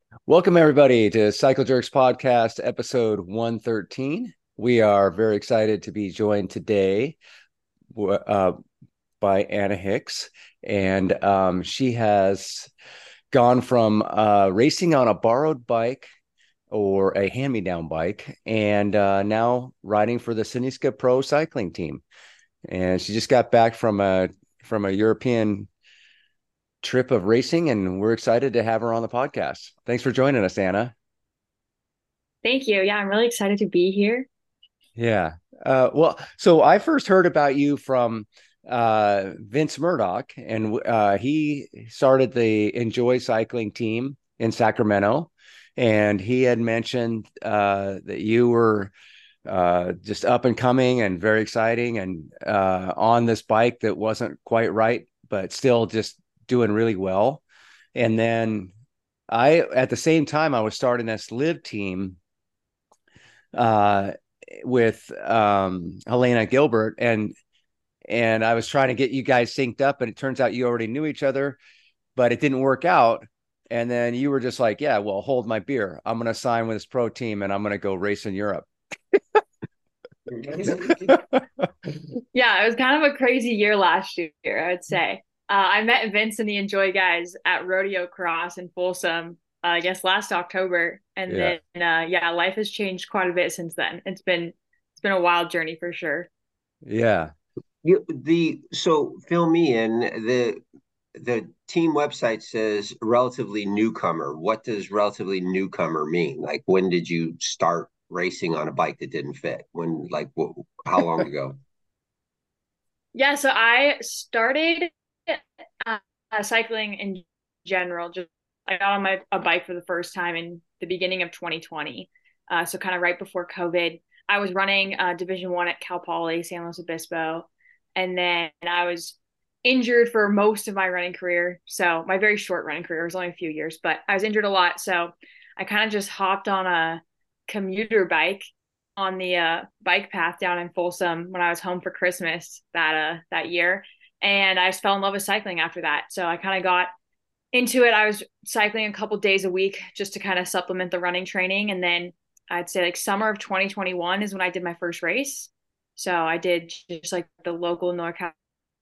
Welcome, everybody, to Cycle Jerks Podcast, episode 113. We are very excited to be joined today uh, by Anna Hicks. And she has gone from racing on a borrowed bike or a hand-me-down bike and now riding for the Cynisca Pro cycling team. And she just got back from a European trip of racing, and we're excited to have her on the podcast. Thanks for joining us, Anna. Thank you. Yeah, I'm really excited to be here. Yeah. Well, so I first heard about you from Vince Murdoch, and he started the Enjoy Cycling team in Sacramento. And he had mentioned that you were just up and coming and very exciting and on this bike that wasn't quite right, but still just doing really well. And then at the same time, I was starting this live team uh, with Helena Gilbert, and I was trying to get you guys synced up, and it turns out you already knew each other, but it didn't work out. And then you were just like, "Yeah, well, hold my beer. I'm going to sign with this pro team, and I'm going to go race in Europe." Yeah, it was kind of a crazy year last year, I would say. I met Vince and the Enjoy guys at Rodeo Cross in Folsom, I guess last October, and Yeah, then yeah, life has changed quite a bit since then. It's been a wild journey for sure. yeah. So fill me in. The team website says relatively newcomer. What does relatively newcomer mean? Like, when did you start racing on a bike that didn't fit? How long ago? Yeah, so I started uh, cycling in general. Just I got on a bike for the first time in the beginning of 2020. So kind of right before COVID. I was running Division One at Cal Poly, San Luis Obispo, and then I was injured for most of my running career. So my very short running career was only a few years, but I was injured a lot. So I kind of just hopped on a commuter bike on the bike path down in Folsom when I was home for Christmas that year, and I just fell in love with cycling after that. So I kind of got into it. I was cycling a couple days a week just to kind of supplement the running training, and then I'd say like summer of 2021 is when I did my first race. So I did just like the local NorCal,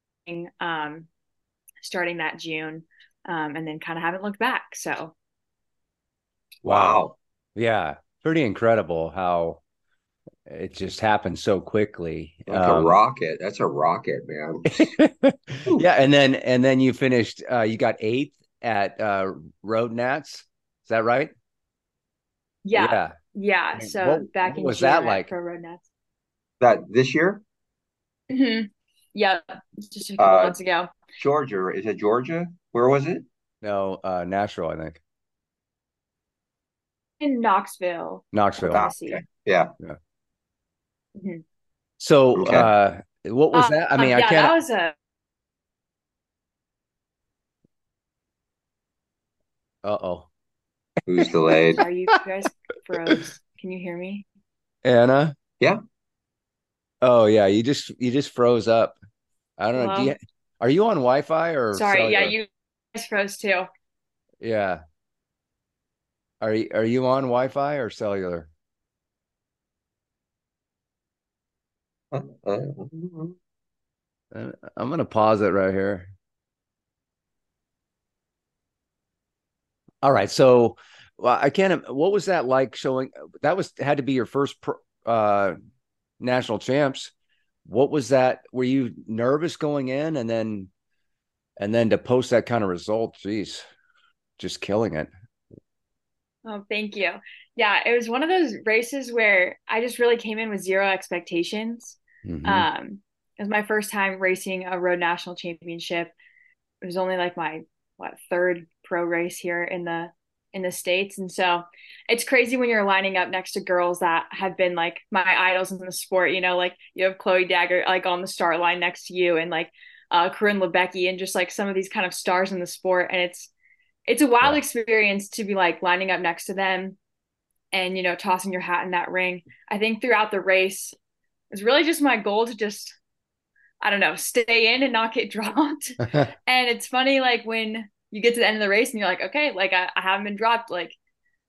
starting that June, and then kind of haven't looked back. So Wow. Wow, Yeah, pretty incredible how it just happened so quickly. like a rocket. That's a rocket, man. Whew. Yeah, and then you finished. You got eighth at Road Nats. Is that right? yeah, Yeah. yeah. And what So back what in was June that at like? Pro Road Nets. That this year? Yeah, just a couple Uh, months ago Georgia. Is it Georgia? Where was it? No, Nashville, I think. in Knoxville, Knoxville. Ah, okay. Tennessee. Yeah. Yeah. Mhm. So, Okay. what was that? I mean, I Yeah, can't. that was a. Uh-oh. Who's delayed? Sorry, you guys froze. Can you hear me? Anna. Yeah. Oh yeah, you just froze up. I don't know. Hello. Are you on Wi-Fi or Sorry. Yeah, cellular? you guys froze too. Yeah. Are you on Wi-Fi or cellular? I'm gonna pause it right here. All right. So, well, I can't. What was that like showing? That was had to be your first national champs. What was that? Were you nervous going in, and then to post that kind of result? Geez, just killing it. Oh, thank you. Yeah, it was one of those races where I just really came in with zero expectations. Hmm. Um, it was my first time racing a road national championship. It was only like my third pro race here in the States. And so it's crazy when you're lining up next to girls that have been like my idols in the sport, like you have Chloe Dagger like on the start line next to you, and like Corinne Lebecki, and just like some of these kind of stars in the sport. And it's a wild Yeah. experience to be like lining up next to them and tossing your hat in that ring. I think throughout the race it was really just my goal to just, I don't know, stay in and not get dropped. And it's funny, like when you get to the end of the race and you're like, okay, like I haven't been dropped. Like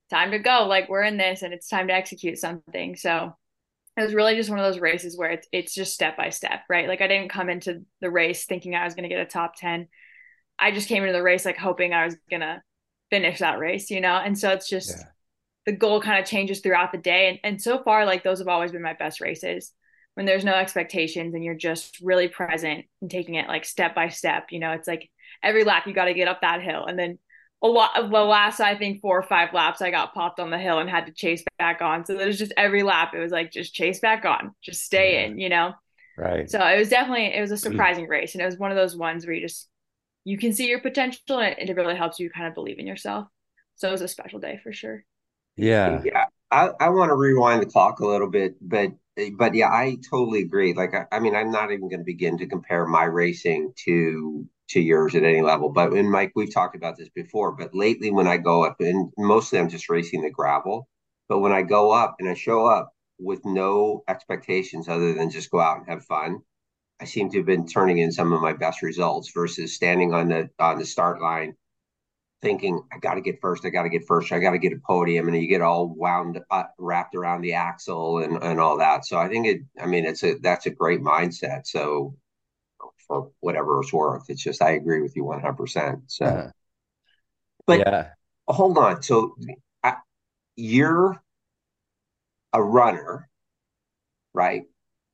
time to go. Like we're in this and it's time to execute something. So it was really just one of those races where it's just step by step, right? Like I didn't come into the race thinking I was going to get a top 10. I just came into the race like hoping I was going to finish that race, you know? And so it's just Yeah. the goal kind of changes throughout the day. And so far, like those have always been my best races when there's no expectations and you're just really present and taking it like step by step. You know, it's like every lap you got to get up that hill. And then a lot of the last, I think 4 or 5 laps, I got popped on the hill and had to chase back on. So there's just every lap, it was like, just chase back on, just stay Yeah. in, you know? Right. So it was a surprising race. And it was one of those ones where you can see your potential and it really helps you kind of believe in yourself. So it was a special day for sure. Yeah. Yeah, I want to rewind the clock a little bit, but yeah, I totally agree. Like, I mean, I'm not even going to begin to compare my racing to yours at any level. But and Mike, we've talked about this before. But lately, when I go up, and mostly I'm just racing the gravel, but when I go up and I show up with no expectations other than just go out and have fun, I seem to have been turning in some of my best results versus standing on the start line thinking I got to get first, I got to get first, I got to get a podium, and you get all wound up, wrapped around the axle and all that. So I think I mean, that's a great mindset. So for whatever it's worth, it's just I agree with you 100%. So, Uh-huh. but Yeah. hold on, so I, you're a runner, right?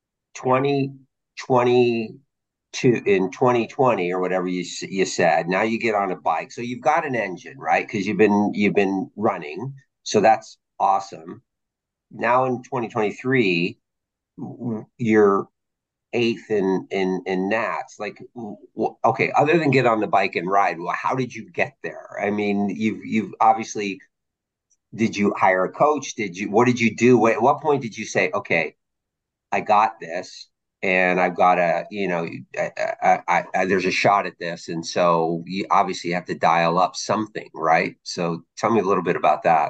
2022 in 2020 or whatever you said. Now you get on a bike, so you've got an engine, right? Because you've been running, so that's awesome. Now in 2023, you're eighth in Nats. Like, okay, other than get on the bike and ride, well, how did you get there? I mean, you've obviously, did you hire a coach? What did you do? At what point did you say, okay, I got this, and I've got to, there's a shot at this, and so you obviously have to dial up something, right? So tell me a little bit about that.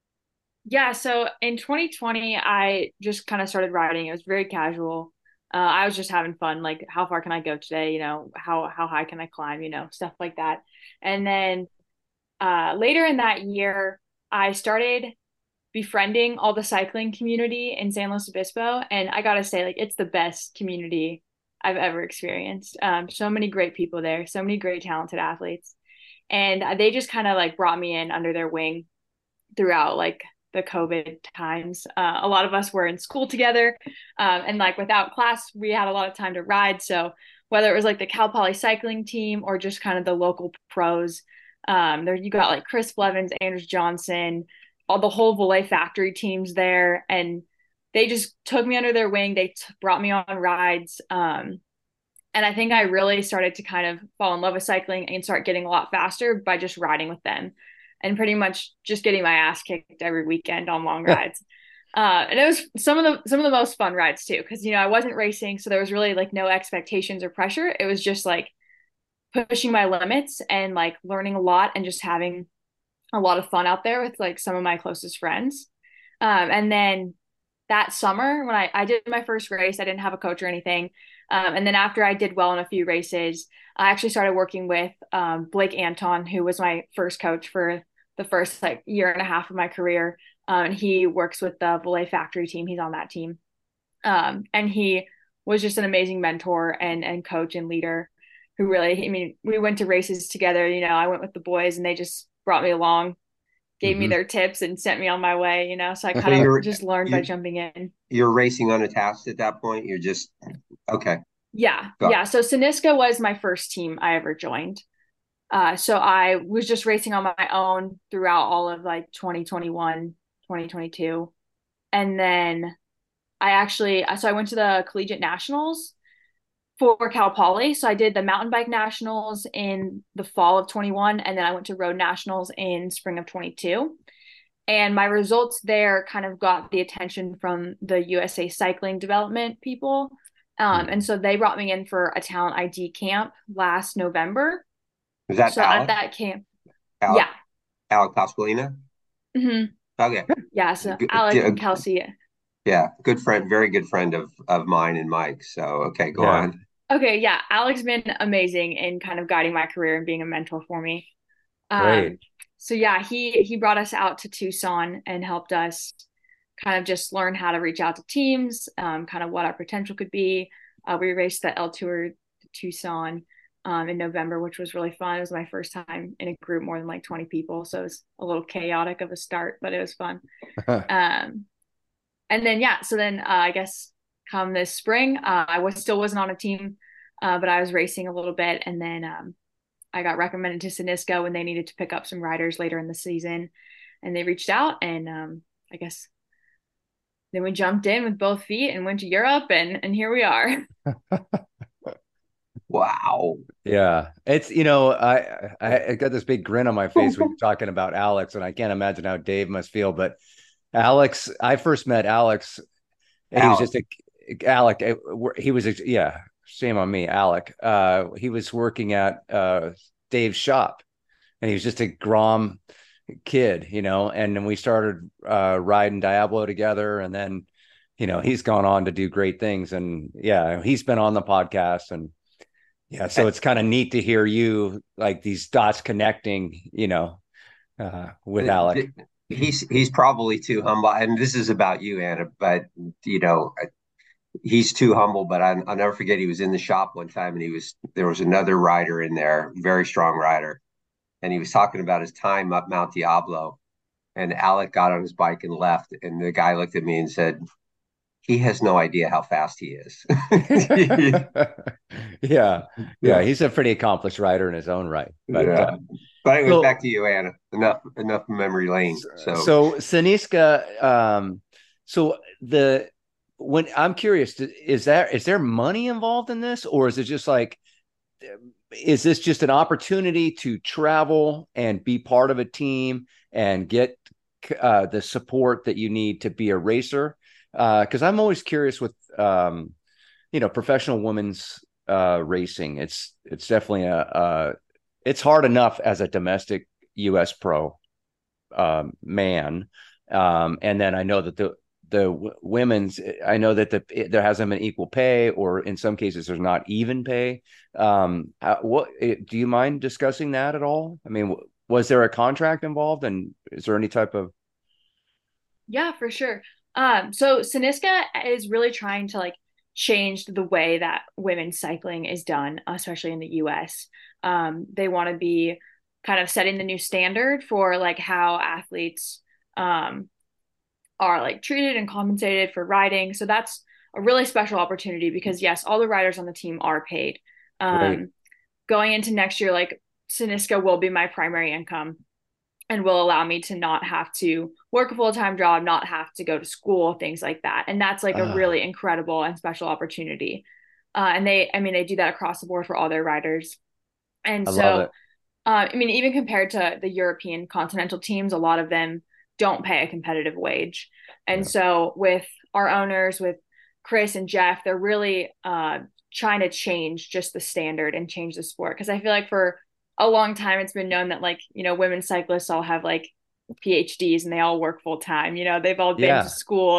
Yeah, so in 2020, I just kind of started riding. It was very casual. I was just having fun, like how far can I go today? You know, how high can I climb? You know, stuff like that. And then later in that year, I started befriending all the cycling community in San Luis Obispo, and I gotta say, like it's the best community I've ever experienced. So many great people there, so many great talented athletes, and they just kind of like brought me in under their wing throughout like the COVID times. A lot of us were in school together, and like without class, we had a lot of time to ride. So whether it was like the Cal Poly cycling team or just kind of the local pros, there you got like Chris Blevins, Anders Johnson, all the whole Volley factory teams there, and they just took me under their wing. They brought me on rides. And I think I really started to kind of fall in love with cycling and start getting a lot faster by just riding with them and pretty much just getting my ass kicked every weekend on long rides. And it was some of the most fun rides too, because you know I wasn't racing, so there was really like no expectations or pressure. It was just like pushing my limits and like learning a lot and just having a lot of fun out there with like some of my closest friends. And then that summer when I did my first race, I didn't have a coach or anything. And then after I did well in a few races, I actually started working with Blake Anton, who was my first coach for the first like year and a half of my career. And he works with the Volley factory team. He's on that team. And he was just an amazing mentor and coach and leader who really, I mean, we went to races together. You know, I went with the boys and they just brought me along, gave me Hmm. their tips and sent me on my way, you know, so I So kind of just learned by you jumping in. you're racing unattached at that point. You're just okay. Yeah, Go. yeah. So Siniska was my first team I ever joined. So I was just racing on my own throughout all of like 2021, 2022. And then so I went to the collegiate nationals for Cal Poly. So I did the mountain bike nationals in the fall of 21, and then I went to road nationals in spring of 22. And my results there kind of got the attention from the USA Cycling Development people. And so they brought me in for a talent ID camp last November. Is that So at that camp, Alec yeah. Alec Pasqualina? Hmm. Okay. Yeah. So Alec and Kelsey. Yeah, good friend, very good friend of mine and Mike. So okay, go Yeah. on. Okay. Yeah. Alec's been amazing in kind of guiding my career and being a mentor for me. Um, Great. So yeah, he brought us out to Tucson and helped us kind of just learn how to reach out to teams, kind of what our potential could be. We raced the L Tour Tucson in November, which was really fun. It was my first time in a group more than like 20 people, so it was a little chaotic of a start, but it was fun. Um, and then yeah, so then I guess come this spring, still wasn't on a team, but I was racing a little bit, and then I got recommended to Cynisco when they needed to pick up some riders later in the season, and they reached out, and I guess then we jumped in with both feet and went to Europe, and here we are. Wow. Yeah, it's I got this big grin on my face when you're talking about Alex, and I can't imagine how Dave must feel. But Alex, I first met Alex, and he was Alex. just a Alec. He was yeah. Shame on me, Alec. He was working at Dave's shop, and he was just a Grom kid, and then we started riding Diablo together, and then he's gone on to do great things, and yeah, he's been on the podcast, and yeah, so it's kind of neat to hear you like these dots connecting, with Alec. He's probably too humble, and this is about you, Anna. But you know, he's too humble. But I'll never forget. He was in the shop one time, and there was another rider in there, very strong rider, and he was talking about his time up Mount Diablo. And Alec got on his bike and left, and the guy looked at me and said, "He has no idea how fast he is." Yeah, yeah, Yeah, he's a pretty accomplished rider in his own right. But yeah. But anyways, so back to you, Anna. Enough memory lane. So so Saniska, so the when I'm curious, is there money involved in this, or is it just like is this just an opportunity to travel and be part of a team and get the support that you need to be a racer? Because I'm always curious with professional women's racing. It's definitely it's hard enough as a domestic U.S. pro man, and then I know that the women's, I know that there hasn't been equal pay, or in some cases there's not even pay. What do you mind discussing that at all? I mean, was there a contract involved, and is there any type of Yeah, for sure. So Saniska is really trying to like change the way that women's cycling is done, especially in the US. They want to be kind of setting the new standard for like how athletes um, are like treated and compensated for riding. So that's a really special opportunity because yes, all the riders on the team are paid. right? Um, Going into next year, like Saniska will be my primary income and will allow me to not have to work a full-time job, not have to go to school, things like that. And that's like a really incredible and special opportunity. And they do that across the board for all their riders. And I love so, it. even compared to the European continental teams, a lot of them don't pay a competitive wage. And Yeah. so with our owners, with Chris and Jeff, they're really trying to change just the standard and change the sport. Because I feel like for a long time it's been known that like women cyclists all have like PhDs and they all work full time, they've all been to Yeah. school,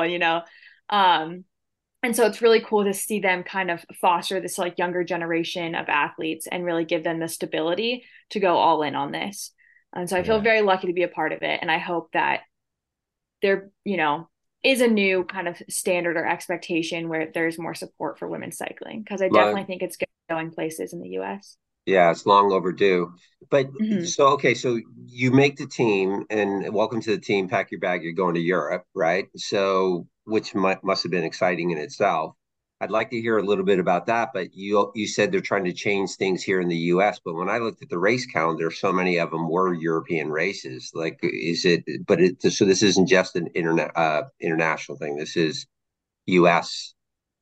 um and so it's really cool to see them kind of foster this like younger generation of athletes and really give them the stability to go all in on this. And so I feel Yeah. very lucky to be a part of it, and I hope that there is a new kind of standard or expectation where there's more support for women's cycling, because I well, definitely think it's going places in the US. yeah, it's long overdue. But Mm-hmm. so okay, so you make the team, and welcome to the team. Pack your bag. You're going to Europe, right? So, which must have been exciting in itself. I'd like to hear a little bit about that. But you said they're trying to change things here in the U.S. But when I looked at the race calendar, so many of them were European races. Like, is it? But so this isn't just an international thing. This is U.S.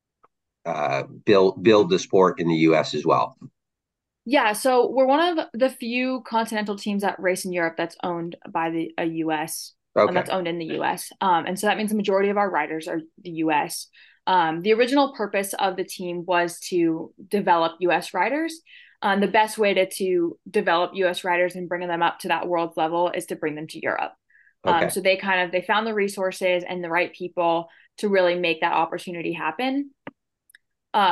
Build the sport in the U.S. as well. Yeah, so we're one of the few continental teams that race in Europe that's owned by a US, and Okay. that's owned in the US. And so that means the majority of our riders are the US. The original purpose of the team was to develop US riders. The best way to develop US riders and bring them up to that world level is to bring them to Europe. Okay. So they found the resources and the right people to really make that opportunity happen. Um,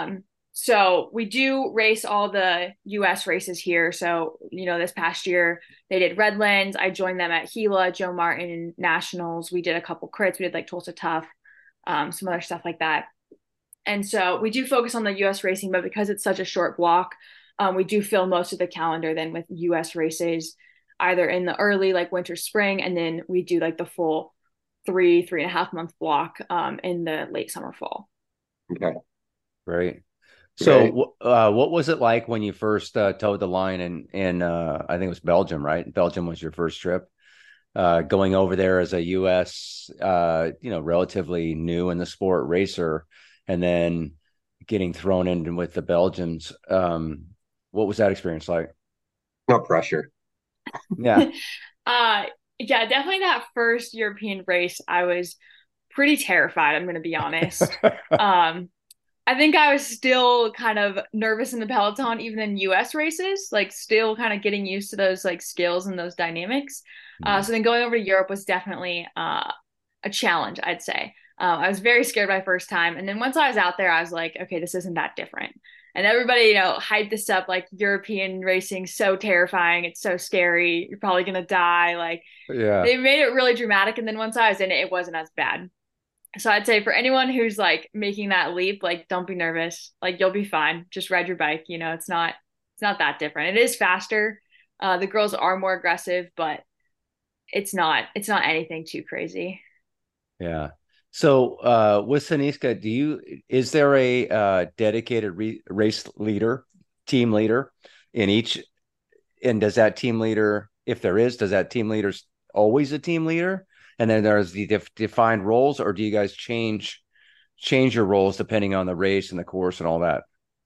So we do race all the US races here. So, this past year they did Redlands. I joined them at Gila, Joe Martin Nationals. We did a couple crits. We did like Tulsa Tough, some other stuff like that. And so we do focus on the US racing, but because it's such a short block, we do fill most of the calendar then with US races, either in the early, like winter, spring, and then we do like the full 3.5 month block in the late summer, fall. Okay. Right. Right. So, what was it like when you first towed the line in I think it was Belgium, right? Belgium was your first trip. Going over there as a U.S., relatively new in the sport racer, and then getting thrown in with the Belgians. What was that experience like? No pressure. Yeah. uh yeah, definitely that first European race, I was pretty terrified, I'm gonna be honest. Um I think I was still kind of nervous in the peloton, even in US races, like still kind of getting used to those like skills and those dynamics. So then going over to Europe was definitely a challenge, I'd say. I was very scared my first time. And then once I was out there, I was like, okay, this isn't that different. And everybody, hyped this up like European racing, so terrifying. It's so scary. You're probably going to die. Like Yeah. they made it really dramatic. And then once I was in it, it wasn't as bad. So I'd say for anyone who's like making that leap, like don't be nervous. Like you'll be fine. Just ride your bike. It's not that different. It is faster. The girls are more aggressive, but it's not anything too crazy. Yeah. So, with Saniska, is there a dedicated race leader, team leader in each? And does that team leader, if there is, does that team leader always a team leader? And then there's the defined roles, or do you guys change your roles depending on the race and the course and all that?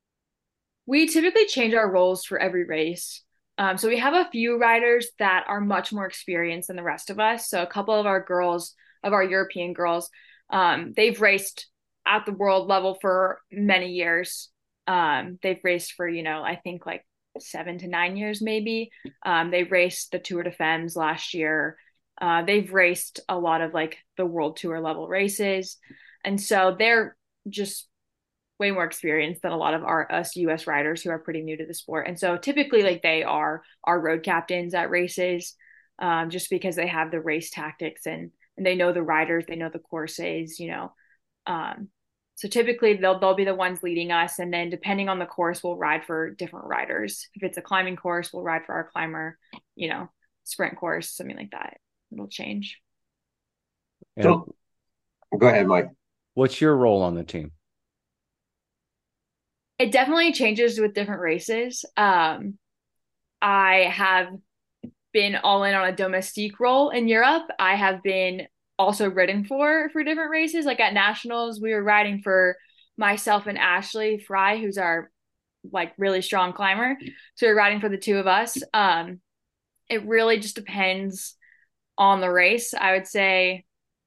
We typically change our roles for every race. So we have a few riders that are much more experienced than the rest of us. So a couple of our European girls, they've raced at the world level for many years. They've raced for, I think like 7 to 9 years, maybe. They raced the Tour de Femmes last year. They've raced a lot of like the World Tour level races. And so they're just way more experience than a lot of us US riders who are pretty new to the sport. And so typically like they are our road captains at races, just because they have the race tactics and they know the riders, they know the courses, Um, so typically they'll be the ones leading us, and then depending on the course, we'll ride for different riders. If it's a climbing course, we'll ride for our climber, you know, sprint course, something like that. It'll change. And So go ahead, Mike. what's your role on the team? It definitely changes with different races. I have been all in on a domestique role in Europe. I have been also ridden for different races. Like at nationals, we were riding for myself and Ashley Fry, who's our like really strong climber. So we're riding for the two of us. It really just depends on the race. I would say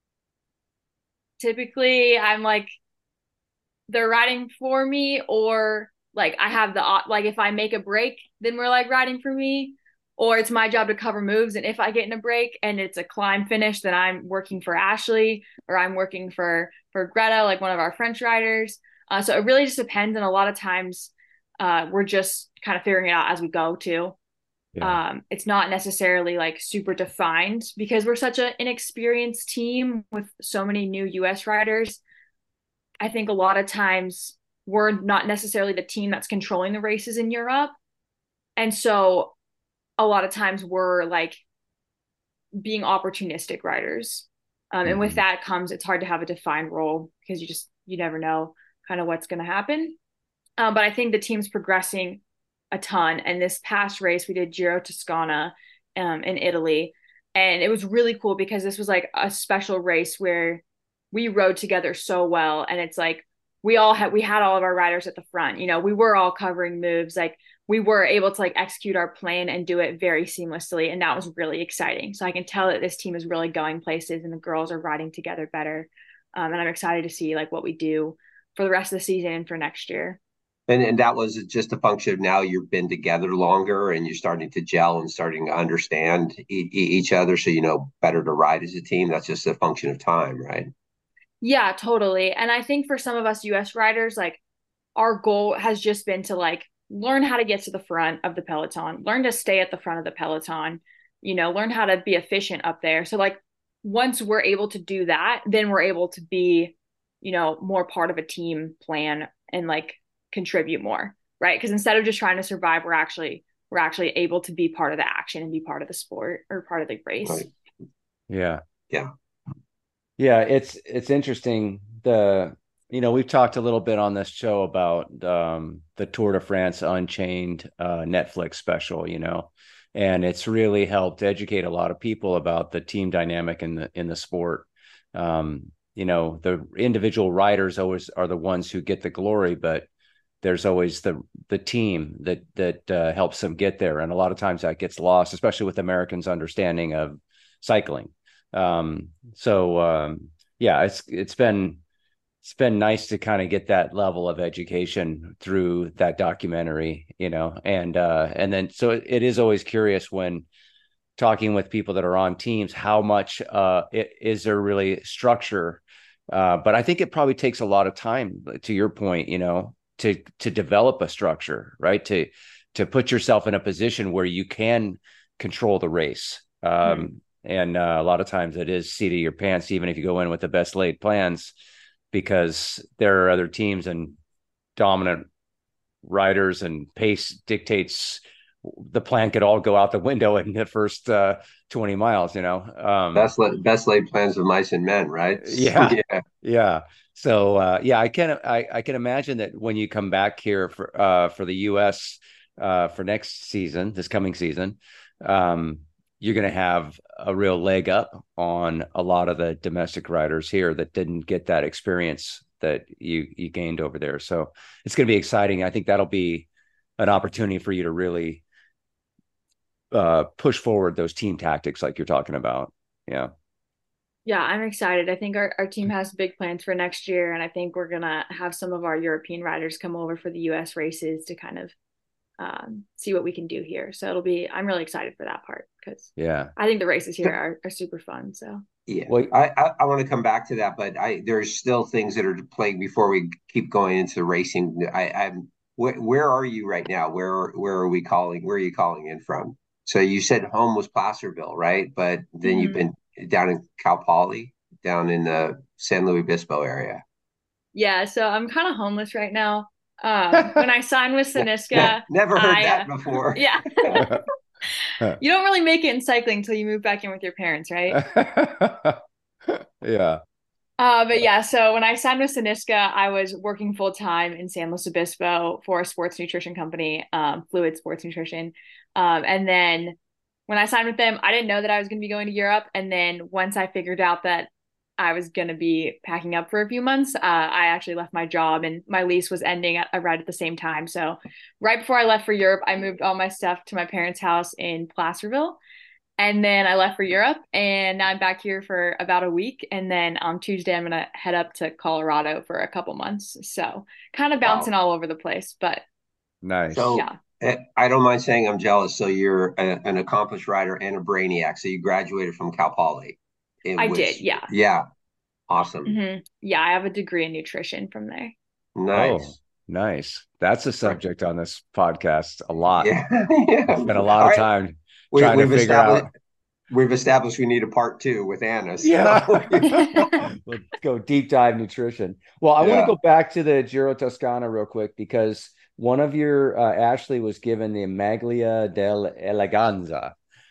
typically I'm like they're riding for me, or like I have the like if I make a break, then we're like riding for me, or it's my job to cover moves. And if I get in a break and it's a climb finish, then I'm working for Ashley, or I'm working for Greta, like one of our French riders. So it really just depends, and a lot of times we're just kind of figuring it out as we go too. Yeah. It's not necessarily like super defined because we're such an inexperienced team with so many new US riders. I think a lot of times we're not necessarily the team that's controlling the races in Europe. And so a lot of times we're like being opportunistic riders. And with Mhm. that comes, it's hard to have a defined role because you never know kind of what's going to happen. But I think the team's progressing a ton. And this past race, we did Giro Toscana in Italy. And it was really cool because this was like a special race where we rode together so well. And it's like we had all of our riders at the front. We were all covering moves. Like we were able to like execute our plan and do it very seamlessly. And that was really exciting. So I can tell that this team is really going places and the girls are riding together better. And I'm excited to see like what we do for the rest of the season and for next year. And that was just a function of now you've been together longer and you're starting to gel and starting to understand each other, so you know better to ride as a team. That's just a function of time, right? Yeah, totally. And I think for some of us US riders, like our goal has just been to like learn how to get to the front of the peloton, learn to stay at the front of the peloton, learn how to be efficient up there. So like once we're able to do that, then we're able to be, more part of a team plan and like contribute more, right? Because instead of just trying to survive, we're actually able to be part of the action and be part of the sport or part of the race. Right. Yeah. Yeah. Yeah, it's interesting. We've talked a little bit on this show about the Tour de France Unchained Netflix special, and it's really helped educate a lot of people about the team dynamic in the sport. The individual riders always are the ones who get the glory, but there's always the team that helps them get there, and a lot of times that gets lost, especially with Americans' understanding of cycling. Yeah, it's been nice to kind of get that level of education through that documentary, and then so it is always curious when talking with people that are on teams, how much is there really structure? But I think it probably takes a lot of time, to your point, to develop a structure, right? To put yourself in a position where you can control the race. And a lot of times it is seat of your pants, even if you go in with the best laid plans, because there are other teams and dominant riders, and pace dictates the plan could all go out the window in the first 20 miles, Best laid plans of mice and men, right? Yeah. Yeah. Yeah. So I can imagine that when you come back here for the US for this coming season, you're going to have a real leg up on a lot of the domestic riders here that didn't get that experience that you gained over there. So it's going to be exciting. I think that'll be an opportunity for you to really push forward those team tactics like you're talking about. Yeah. Yeah, I'm excited. I think our team has big plans for next year, and I think we're gonna have some of our European riders come over for the US races to kind of see what we can do here. So I'm really excited for that part because I think the races here are super fun. So yeah, well, I want to come back to that, but there's still things that are playing before we keep going into the racing. Where are you right now? Where are we calling? Where are you calling in from? So you said home was Placerville, right? But then you've been down in Cal Poly, down in the San Luis Obispo area. Yeah, so I'm kind of homeless right now. When I signed with Cynisca, never heard that before. Yeah. You don't really make it in cycling until you move back in with your parents, right? Yeah. But yeah, so when I signed with Cynisca, I was working full time in San Luis Obispo for a sports nutrition company, Fluid Sports Nutrition. And then when I signed with them, I didn't know that I was going to be going to Europe. And then once I figured out that I was going to be packing up for a few months, I actually left my job and my lease was ending right at the same time. So right before I left for Europe, I moved all my stuff to my parents' house in Placerville. And then I left for Europe, and now I'm back here for about a week. And then on Tuesday, I'm going to head up to Colorado for a couple months. So kind of bouncing all over the place, but nice. So yeah. I don't mind saying I'm jealous. So you're an accomplished writer and a brainiac. So you graduated from Cal Poly. I did, yeah. Yeah. Awesome. Mm-hmm. Yeah, I have a degree in nutrition from there. Nice. Oh, nice. That's a subject on this podcast a lot. Yeah. Spent a lot of time trying to figure out. We've established we need a part 2 with Anna. So. Yeah. We'll go deep dive nutrition. Well, I want to go back to the Giro Toscana real quick because one of your Ashley was given the Maglia dell'Eleganza.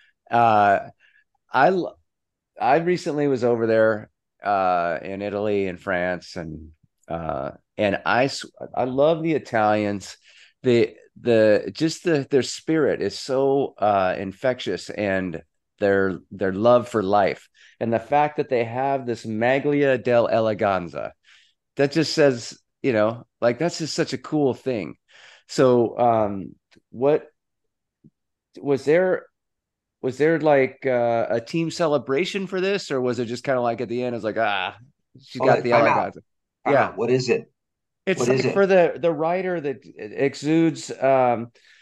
I recently was over there in Italy and France, and I love the Italians. Their spirit is so infectious, and their love for life, and the fact that they have this Maglia dell'Eleganza, that just says, like, that's just such a cool thing. So what was there like a team celebration for this, or was it just kind of like at the end it's like, she got the Eleganza? Yeah. What is it? It's like for the rider that exudes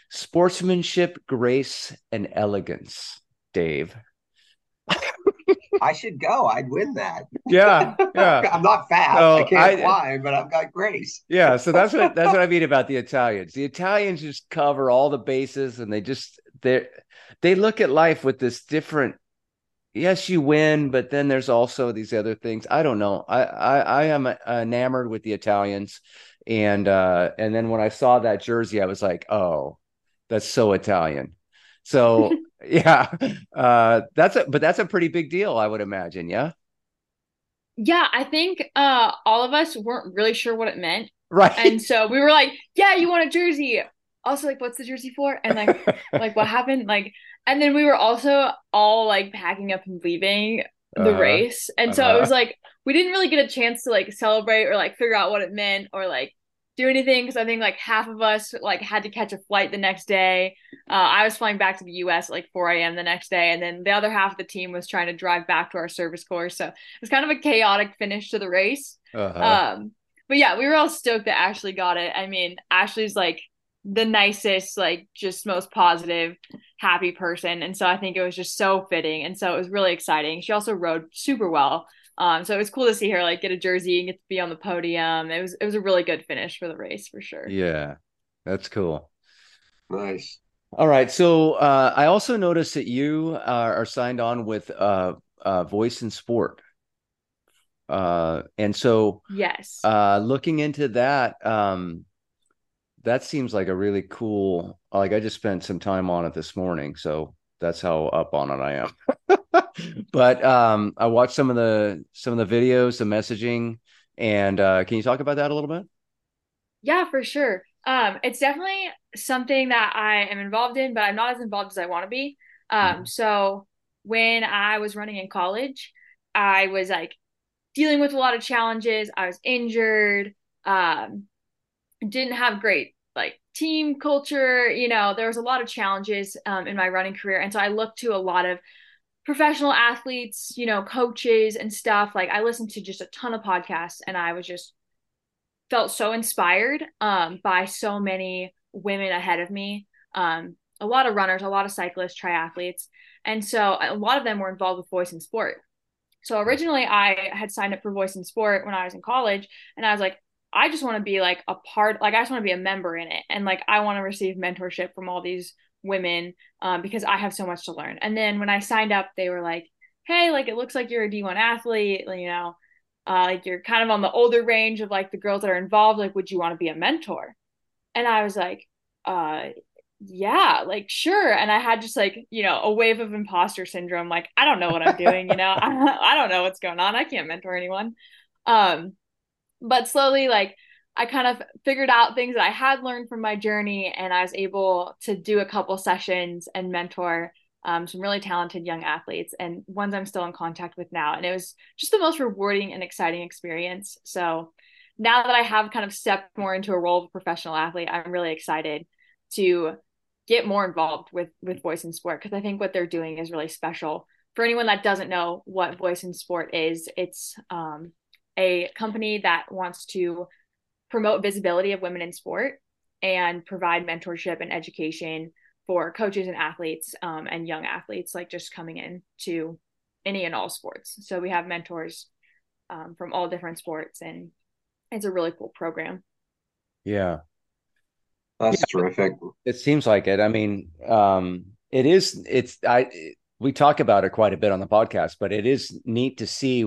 sportsmanship, grace, and elegance, Dave. I should go. I'd win that. Yeah, yeah. I'm not fast. I So can't fly, but I've got grace. yeah, so that's what I mean about the Italians. The Italians just cover all the bases, and they look at life with this different. Yes, you win, but then there's also these other things. I don't know. I am enamored with the Italians, and then when I saw that jersey, I was like, oh, that's so Italian. So yeah, that's a pretty big deal, I would imagine. Yeah, Yeah, I think all of us weren't really sure what it meant. right. And so we were like, yeah, you want a jersey. Also, like, what's the jersey for? And like what happened? Like, and then we were also all like packing up and leaving the Uh-huh. race. And so it Uh-huh. was like we didn't really get a chance to like celebrate or like figure out what it meant or like do anything because I think like half of us like had to catch a flight the next day. I was flying back to the US at like 4 a.m. the next day, and then the other half of the team was trying to drive back to our service course. So it was kind of a chaotic finish to the race. Uh-huh. Um, but yeah, we were all stoked that Ashley got it. I mean, Ashley's like the nicest, like just most positive, happy person. And so I think it was just so fitting. And so it was really exciting. She also rode super well. So it was cool to see her like get a jersey and get to be on the podium. It was a really good finish for the race for sure. Yeah, that's cool. Nice. All right. So I also noticed that you are signed on with Voice in Sport. And so Yes. looking into that, that seems like a really cool, like I just spent some time on it this morning. So that's how up on it I am. But I watched some of the videos, the messaging, and can you talk about that a little bit? Yeah, for sure. It's definitely something that I am involved in, but I'm not as involved as I want to be. Mhm. So when I was running in college, I was like dealing with a lot of challenges. I was injured, um, didn't have great like team culture. There was a lot of challenges in my running career. And so I looked to a lot of professional athletes, coaches and stuff. Like I listened to just a ton of podcasts and I was just felt so inspired by so many women ahead of me. A lot of runners, a lot of cyclists, triathletes. And so a lot of them were involved with Voice in Sport. So originally I had signed up for Voice in Sport when I was in college and I was like, I just want to be like a part, like I just want to be a member in it. And like I want to receive mentorship from all these women because I have so much to learn. And then when I signed up, they were like, hey, like it looks like you're a D1 athlete, like you're kind of on the older range of like the girls that are involved. Like, would you want to be a mentor? And I was like, uh, yeah, like sure. And I had just like, a wave of imposter syndrome. Like, I don't know what I'm doing, I don't know what's going on. I can't mentor anyone. Um, but slowly, like, I kind of figured out things that I had learned from my journey, and I was able to do a couple sessions and mentor some really talented young athletes and ones I'm still in contact with now. And it was just the most rewarding and exciting experience. So now that I have kind of stepped more into a role of a professional athlete, I'm really excited to get more involved with Voice in Sport because I think what they're doing is really special. For anyone that doesn't know what Voice in Sport is, it's a company that wants to promote visibility of women in sport and provide mentorship and education for coaches and athletes and young athletes, like just coming in to any and all sports. So we have mentors from all different sports, and it's a really cool program. Yeah. That's Yeah, terrific. it seems like it. I mean, we talk about it quite a bit on the podcast, but it is neat to see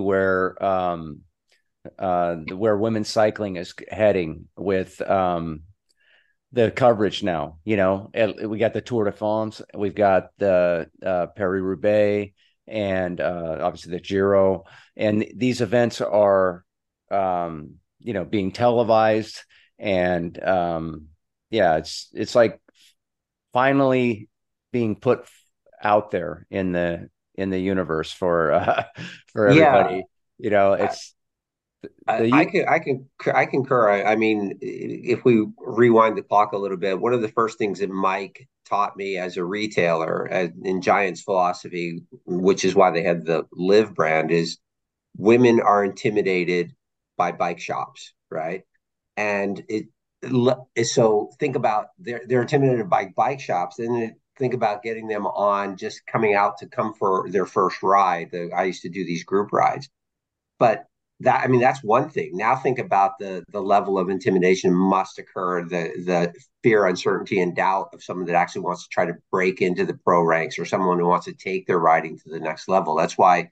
where women's cycling is heading with the coverage now. We got the Tour de France, we've got the Paris Roubaix, and obviously the Giro, and these events are being televised, and yeah, it's like finally being put out there in the universe for for Yeah, everybody. I, It's the I concur. I mean, if we rewind the clock a little bit, one of the first things that Mike taught me as a retailer in Giants philosophy, which is why they had the Live brand, is women are intimidated by bike shops, right? And so think about they're intimidated by bike shops, and it think about getting them on just coming out to come for their first ride. I used to do these group rides, but that, I mean, that's one thing. Now think about the level of intimidation must occur, the fear, uncertainty, and doubt of someone that actually wants to try to break into the pro ranks, or someone who wants to take their riding to the next level. That's why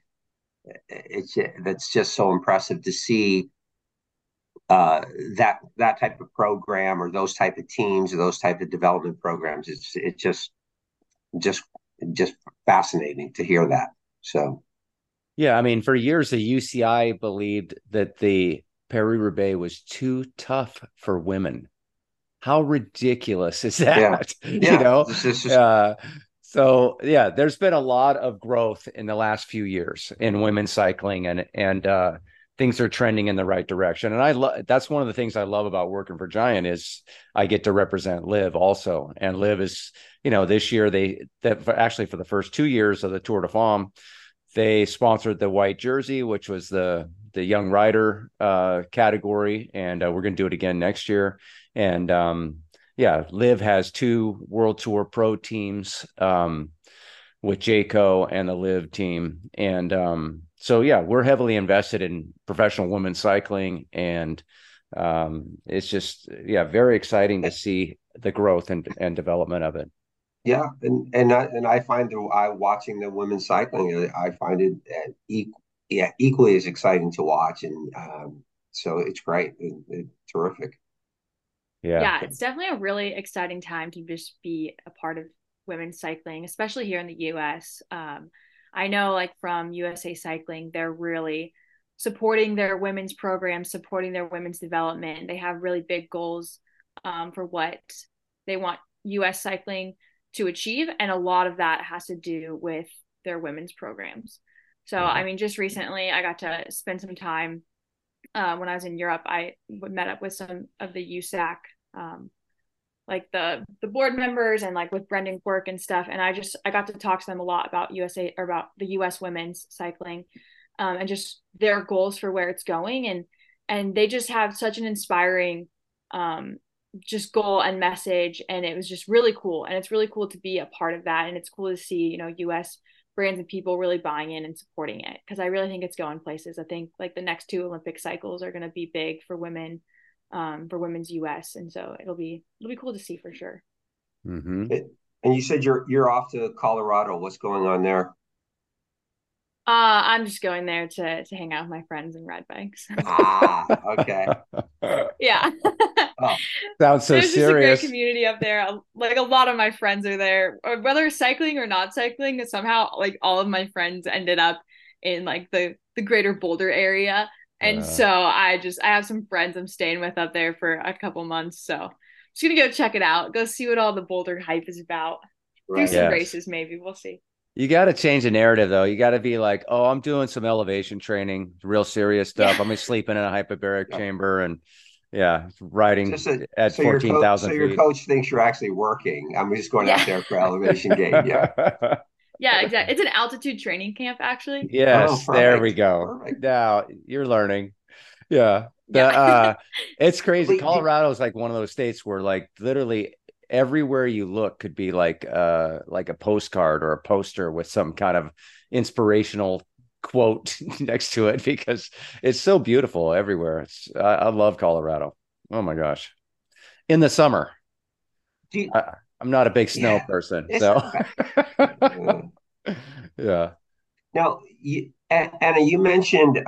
that's just so impressive to see uh, that type of program, or those type of teams, or those type of development programs. It's just just fascinating to hear that. So Yeah, I mean, for years the UCI believed that the Paris-Roubaix was too tough for women. How ridiculous is yeah, that? You yeah. know? This is just Uh, so yeah, there's been a lot of growth in the last few years in women's cycling, and things are trending in the right direction. And I love that's one of the things I love about working for Giant is I get to represent Liv also. And Liv is, this year that actually for the first 2 years of the Tour de Femme, they sponsored the white jersey, which was the young rider category, and we're going to do it again next year. And yeah, Liv has two World Tour Pro teams with Jayco and the Liv team, and so yeah, we're heavily invested in professional women's cycling, and it's just very exciting to see the growth and development of it. yeah, and I find that I watching the women's cycling, I find it equally as exciting to watch, and so it's great, terrific. Yeah. Yeah, it's definitely a really exciting time to just be a part of women's cycling, especially here in the US. I know, like from USA Cycling, they're really supporting their women's programs, supporting their women's development. They have really big goals for what they want US cycling to achieve. And a lot of that has to do with their women's programs. So, I mean, just recently I got to spend some time when I was in Europe. I met up with some of the USAC like the board members, and like with Brendan Quirk and stuff. And I got to talk to them a lot about USA, or about the US women's cycling, and just their goals for where it's going. And they just have such an inspiring just goal and message. And it was just really cool. And it's really cool to be a part of that. And it's cool to see, US brands and people really buying in and supporting it, because I really think it's going places. I think like the next two Olympic cycles are going to be big for women, for women's US, and so it'll be cool to see for sure. Mm-hmm. And you said you're off to Colorado. What's going on there? I'm just going there to hang out with my friends and ride bikes. Ah, okay. Yeah. Oh, Sounds so There's just a great serious. community up there. Like a lot of my friends are there, whether cycling or not cycling. Somehow, like all of my friends ended up in like the greater Boulder area, and Uh, so I have some friends I'm staying with up there for a couple months. So I'm just gonna go check it out, go see what all the Boulder hype is about. Do right. some yes. races, maybe we'll see. You got to change the narrative, though. You got to be like, oh, I'm doing some elevation training, real serious stuff. Yeah. I'm sleeping in a hyperbaric Yeah. chamber and, yeah, riding at So 14,000 your feet. coach thinks you're actually working. I'm just going out Yeah. there for elevation gain. Yeah. Yeah, exactly. It's an altitude training camp, actually. Oh, Yes, there we perfect. go. Perfect. Now you're learning. Yeah. Yeah. It's crazy. Lee, Colorado is like one of those states where like literally everywhere you look could be like a postcard or a poster with some kind of inspirational quote next to it, because it's so beautiful everywhere. I love Colorado. Oh my gosh. In the summer. do you, I'm not a big snow yeah. person, It's so uh, yeah. now, Anna, you mentioned,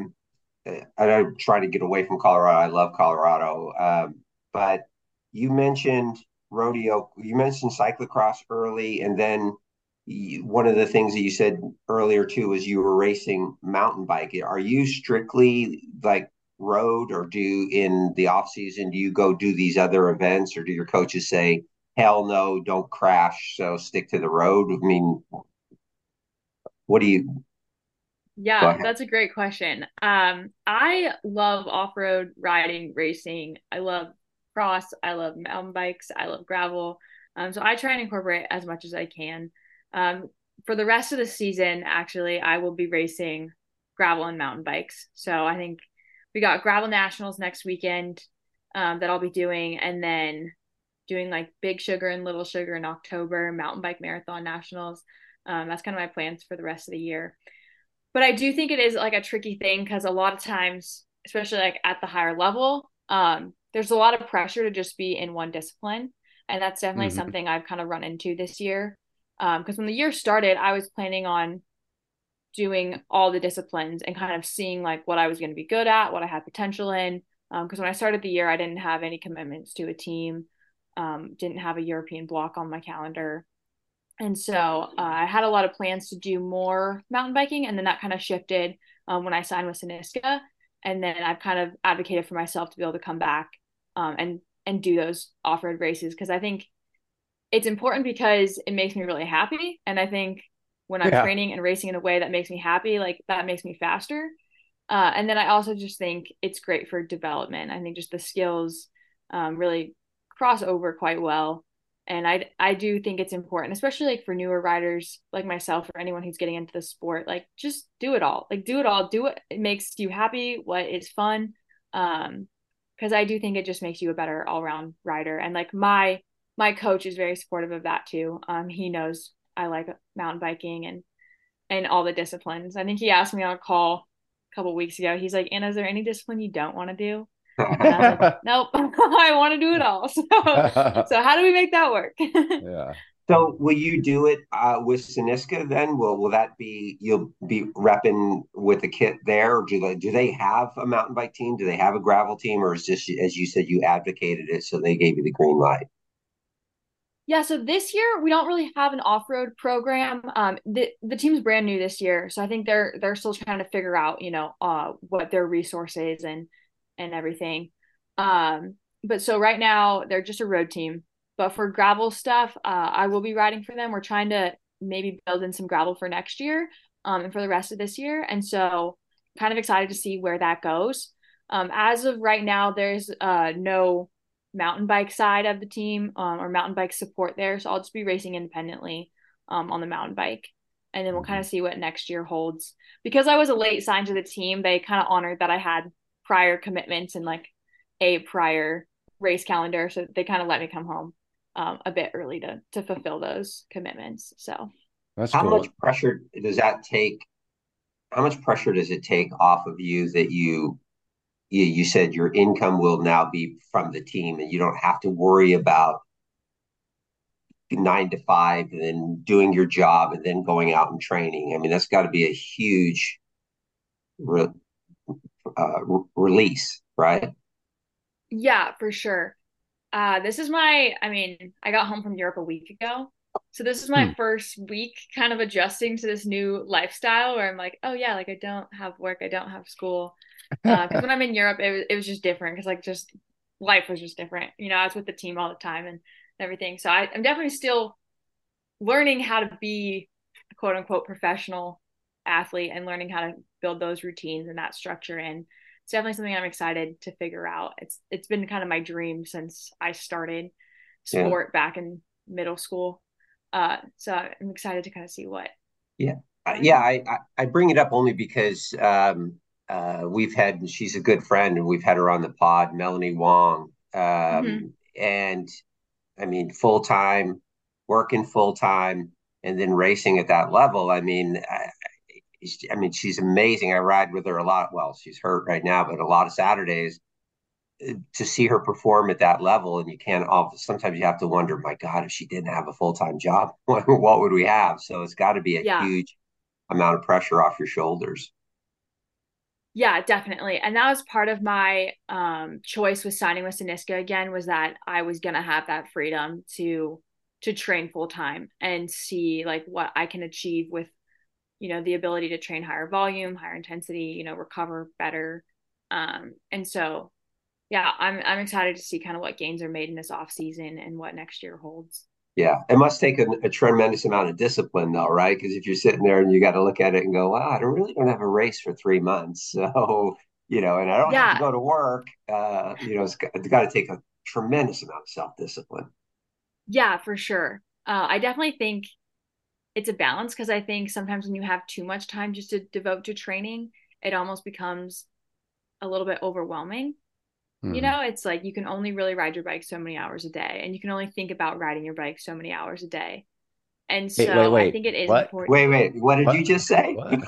I don't try to get away from Colorado. I love Colorado. But you mentioned rodeo. You mentioned cyclocross early, and then one of the things that you said earlier too was you were racing mountain bike. Are you strictly like road, or in the off season do you go do these other events, or do your coaches say, "Hell no, don't crash, so stick to the road"? I mean, what do you go Yeah, ahead? that's a great question. I love off-road riding, racing. I love cross. I love mountain bikes. I love gravel. So I try and incorporate as much as I can. For the rest of the season, actually, I will be racing gravel and mountain bikes. So I think we got gravel nationals next weekend, that I'll be doing, and then doing like Big Sugar and Little Sugar in October, mountain bike marathon nationals. That's kind of my plans for the rest of the year. But I do think it is like a tricky thing because a lot of times, especially like at the higher level, there's a lot of pressure to just be in one discipline. And that's definitely Mm-hmm. something I've kind of run into this year. Because when the year started, I was planning on doing all the disciplines and kind of seeing like what I was going to be good at, what I had potential in. Because when I started the year, I didn't have any commitments to a team, didn't have a European block on my calendar. And so I had a lot of plans to do more mountain biking. And then that kind of shifted when I signed with Synisca. And then I've kind of advocated for myself to be able to come back and do those off-road races because I think it's important because it makes me really happy. And I think when I'm Yeah. training and racing in a way that makes me happy, like that makes me faster. And then I also just think it's great for development. I think just the skills really cross over quite well. And I do think it's important, especially like for newer riders like myself or anyone who's getting into the sport, like just do it all. Like do it all. Do what it makes you happy, what is fun. Because I do think it just makes you a better all-around rider. And like my coach is very supportive of that too. He knows I like mountain biking and all the disciplines. I think he asked me on a call a couple weeks ago. He's like, Anna, is there any discipline you don't want to do? And I was like, nope, I want to do it all. So how do we make that work? Yeah. So will you do it with Synisca then? Will that be you'll be repping with the kit there? Or do they have a mountain bike team? Do they have a gravel team, or is just as you said you advocated it, so they gave you the green light? Yeah, so this year we don't really have an off-road program. The team's brand new this year, so I think they're still trying to figure out, what their resources and everything. But so right now they're just a road team. But for gravel stuff, I will be riding for them. We're trying to maybe build in some gravel for next year, and for the rest of this year. And so kind of excited to see where that goes. As of right now, there's no mountain bike side of the team or mountain bike support there. So I'll just be racing independently on the mountain bike. And then we'll kind Mhm. of see what next year holds. Because I was a late sign to the team, they kind of honored that I had prior commitments and like a prior race calendar. So they kind of let me come home a bit early to fulfill those commitments. So That's How much cool. pressure does that take? How much pressure does it take off of you that you said your income will now be from the team and you don't have to worry about 9 to 5 and then doing your job and then going out and training? I mean, that's got to be a huge re- release, right? yeah, for sure. I mean, I got home from Europe a week ago. So this is my Hmm. first week kind of adjusting to this new lifestyle where I'm like, oh yeah, like I don't have work, I don't have school. Because when I'm in Europe, it was just different because like just life was just different. I was with the team all the time and everything. So I'm definitely still learning how to be a quote unquote professional athlete and learning how to build those routines and that structure in. It's definitely something I'm excited to figure out. It's been kind of my dream since I started Yeah, sport back in middle school. So I'm excited to kind of see yeah, what I yeah. do. I bring it up only because we've had she's a good friend and we've had her on the pod, Melanie Wong, Mm-hmm. and I mean full time, working full time, and then racing at that level. I mean, she's amazing. I ride with her a lot. Well, she's hurt right now, but a lot of Saturdays to see her perform at that level, and you can't. Sometimes you have to wonder, my God, if she didn't have a full time job, what would we have? So it's got to be a Yeah. huge amount of pressure off your shoulders. Yeah, definitely. And that was part of my choice with signing with Synisca again was that I was gonna have that freedom to train full time and see like what I can achieve with, the ability to train higher volume, higher intensity, recover better. And so yeah, I'm excited to see kind of what gains are made in this off season and what next year holds. Yeah, it must take a tremendous amount of discipline, though, right? Because if you're sitting there and you got to look at it and go, "Wow, I really don't have a race for 3 months," so and I don't have to Yeah, go to work. It's got to take a tremendous amount of self discipline. yeah, for sure. I definitely think it's a balance because I think sometimes when you have too much time just to devote to training, it almost becomes a little bit overwhelming. You know, it's like you can only really ride your bike so many hours a day, and you can only think about riding your bike so many hours a day. And so I Wait. think it is What? important. Wait. What did you What? just say? What?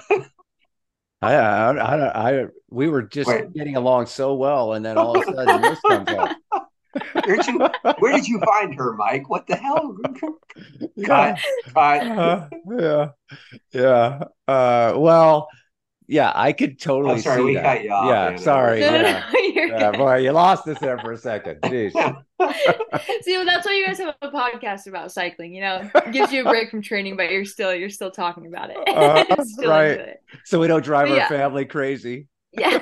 We were just Wait, getting along so well, and then all of a sudden this comes up. where did you find her, Mike? What the hell? Yeah. Cut, cut. Yeah. Yeah. Well, yeah, I could I'm totally sorry, see we that. cut you off, Yeah. Anna. Sorry. No, no, Yeah. no, you're Yeah. good. Boy, you lost us there for a second. Jeez. See, well, that's why you guys have a podcast about cycling. You know, it gives you a break from training, but you're still talking about it. Still into Right. it. So we don't drive But our yeah, family crazy. yeah.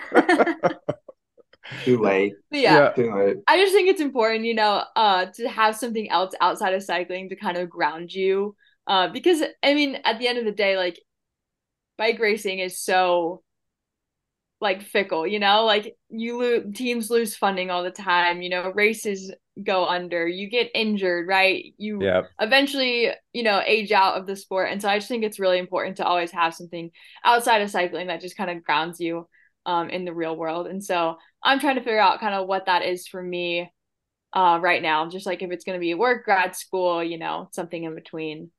Too late. But yeah, Yeah. Too late. I just think it's important, to have something else outside of cycling to kind of ground you. Because I mean, at the end of the day, like bike racing is so like fickle, like teams lose funding all the time, races go under, you get injured, right? You Yeah. eventually, age out of the sport. And so I just think it's really important to always have something outside of cycling that just kind of grounds you in the real world. And so I'm trying to figure out kind of what that is for me right now, just like if it's going to be work, grad school, something in between.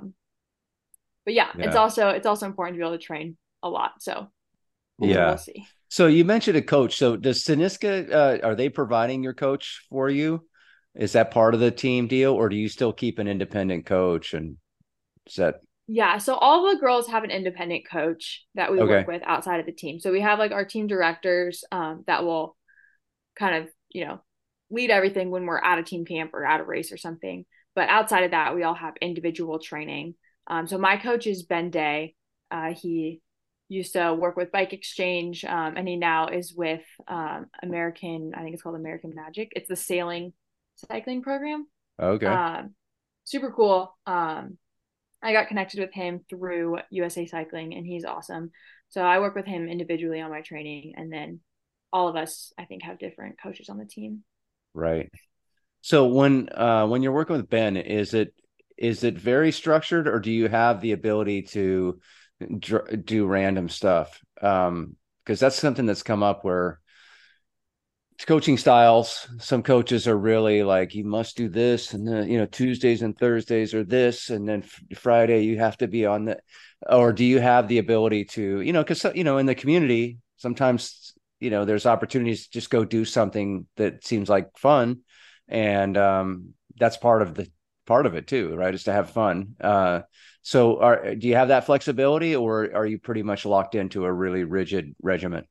But yeah, it's Yeah. also important to be able to train a lot. So we'll Yeah. see. So you mentioned a coach. So does Siniska, are they providing your coach for you? Is that part of the team deal, or do you still keep an independent coach? And is that Yeah, so all the girls have an independent coach that we work okay? with outside of the team. So we have like our team directors that will kind of, lead everything when we're at a team camp or at a race or something. But outside of that, we all have individual training. So my coach is Ben Day. He used to work with Bike Exchange, and he now is with American, I think it's called American Magic. It's the sailing cycling program. Okay. Super cool. I got connected with him through USA Cycling, and he's awesome. So I work with him individually on my training, and then all of us, I think, have different coaches on the team. Right. So when you're working with Ben, is it very structured, or do you have the ability to do random stuff? Because that's something that's come up where coaching styles, some coaches are really like, you must do this, and then Tuesdays and Thursdays are this, and then Friday you have to be on the, or do you have the ability to, because in the community sometimes there's opportunities to just go do something that seems like fun, and that's part of it too, right, is to have fun. So do you have that flexibility, or are you pretty much locked into a really rigid regimen?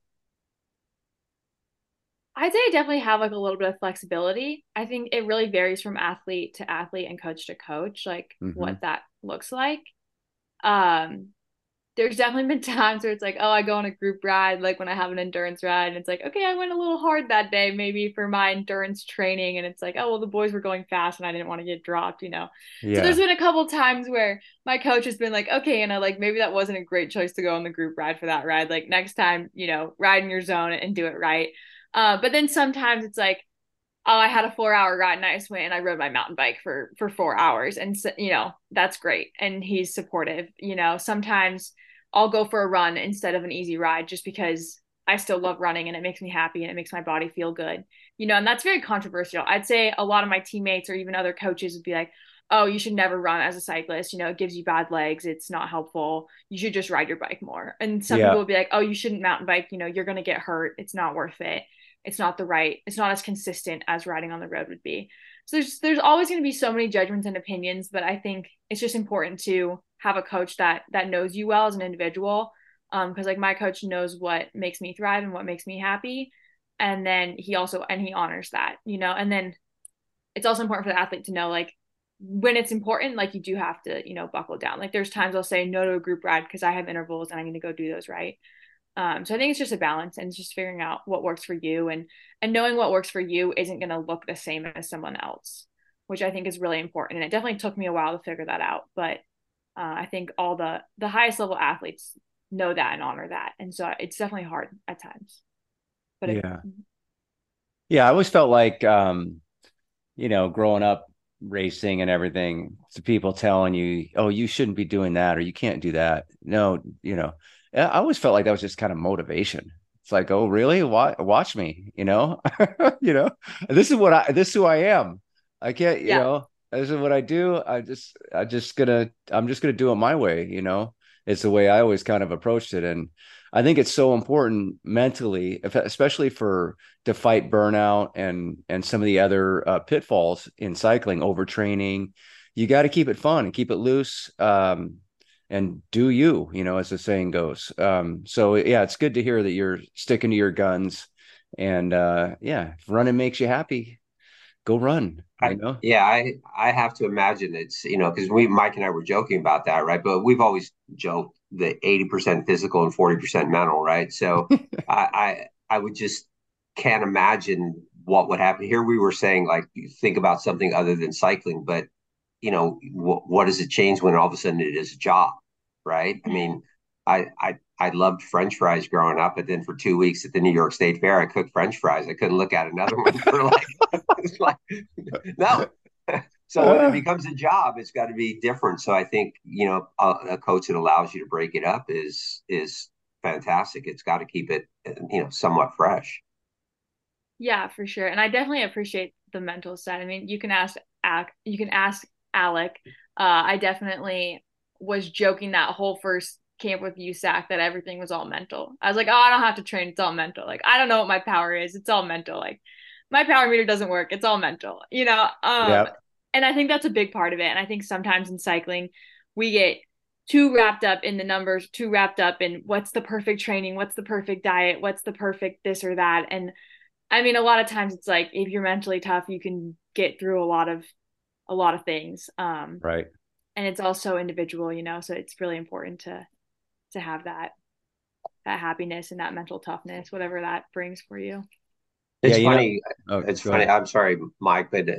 I'd say I definitely have like a little bit of flexibility. I think it really varies from athlete to athlete and coach to coach, like Mm-hmm. what that looks like. Um, there's definitely been times where it's like, oh, I go on a group ride, like when I have an endurance ride, and it's like, okay, I went a little hard that day, maybe for my endurance training, and it's like, oh, well, the boys were going fast and I didn't want to get dropped. So there's Yeah. been a couple times where my coach has been like, okay, and I like maybe that wasn't a great choice to go on the group ride for that ride. Like next time, ride in your zone and do it right. But then sometimes it's like, oh, I had a 4 hour ride and I just went and I rode my mountain bike for 4 hours. And so, that's great. And he's supportive. Sometimes I'll go for a run instead of an easy ride just because I still love running and it makes me happy and it makes my body feel good. And that's very controversial. I'd say a lot of my teammates or even other coaches would be like, oh, you should never run as a cyclist. It gives you bad legs. It's not helpful. You should just ride your bike more. And some people Yeah. would be like, oh, you shouldn't mountain bike. You're going to get hurt. It's not worth it. It's not as consistent as riding on the road would be. So there's always going to be so many judgments and opinions, but I think it's just important to have a coach that knows you well as an individual. Because like my coach knows what makes me thrive and what makes me happy. And then he honors that, and then it's also important for the athlete to know like when it's important, like you do have to, buckle down. Like there's times I'll say no to a group ride because I have intervals and I need to go do those right. So I think it's just a balance and it's just figuring out what works for you and knowing what works for you isn't going to look the same as someone else, which I think is really important. And it definitely took me a while to figure that out, but I think all the highest level athletes know that and honor that, and so it's definitely hard at times. But Yeah. Yeah. I always felt like, growing up racing and everything, to people telling you, oh, you shouldn't be doing that or you can't do that. No, I always felt like that was just kind of motivation. It's like, oh, really? Watch me, you know, this is who I am. I can't, Yeah. this is what I do. I'm just gonna do it my way, It's the way I always kind of approached it. And I think it's so important mentally, especially to fight burnout and some of the other pitfalls in cycling, overtraining. You got to keep it fun and keep it loose. And do you, as the saying goes. So yeah, it's good to hear that you're sticking to your guns. And yeah, if running makes you happy, go run, Yeah, I have to imagine it's, because Mike and I were joking about that, right? But we've always joked that 80% physical and 40% mental, right? So I would just can't imagine what would happen. Here we were saying, like, you think about something other than cycling, but what does it change when all of a sudden it is a job, right? I mean, I loved French fries growing up, but then for 2 weeks at the New York State Fair, I cooked French fries. I couldn't look at another one for like, it's like, no. So when it Uh, becomes a job, it's got to be different. So I think a coach that allows you to break it up is fantastic. It's got to keep it somewhat fresh. Yeah, for sure. And I definitely appreciate the mental side. I mean, you can ask Alec. I definitely was joking that whole first camp with USAC that everything was all mental. I was like, oh, I don't have to train. It's all mental. Like, I don't know what my power is. It's all mental. Like, my power meter doesn't work. It's all mental, you know? yeah, And I think that's a big part of it. And I think sometimes in cycling, we get too wrapped up in the numbers, too wrapped up in what's the perfect training, what's the perfect diet, what's the perfect this or that. And I mean, a lot of times it's like if you're mentally tough, you can get through a lot of things. right. And it's also individual, so it's really important to have that happiness and that mental toughness, whatever that brings for you. Yeah, It's funny. oh, It's go funny. ahead. I'm sorry, Mike, but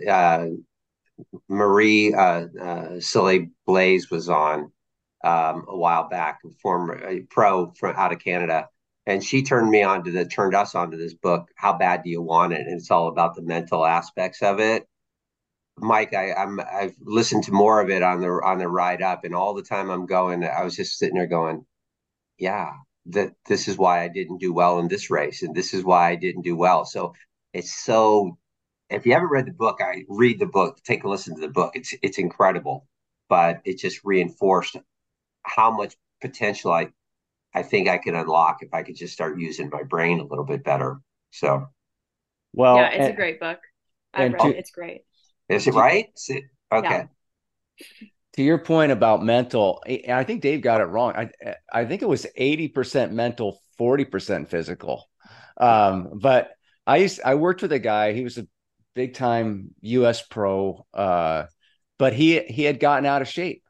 Marie Soleil Blaze was on a while back, former pro from out of Canada, and she turned us on to this book. How bad do you want it? And it's all about the mental aspects of it. Mike, I've listened to more of it on the ride up, and all the time I'm going, I was just sitting there going, yeah, that this is why I didn't do well in this race, and this is why I didn't do well. So it's so if you haven't read the book, I read the book, take a listen to the book. It's incredible, but it just reinforced how much potential I think I could unlock if I could just start using my brain a little bit better. So, Yeah, Well, it's a great book. I've and read oh, it. It's great. is it to, right? Yeah. Okay. to your point about mental, I think Dave got it wrong. I think it was 80% mental, 40% physical. But I worked with a guy, he was a big time US pro, but he had gotten out of shape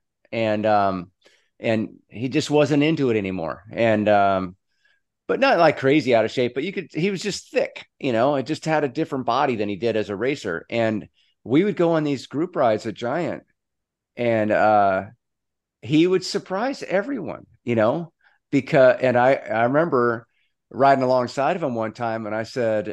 and he just wasn't into it anymore. And but not like crazy out of shape, but he was just thick, it just had a different body than he did as a racer. And we would go on these group rides at Giant and he would surprise everyone, because and I remember riding alongside of him one time and I said,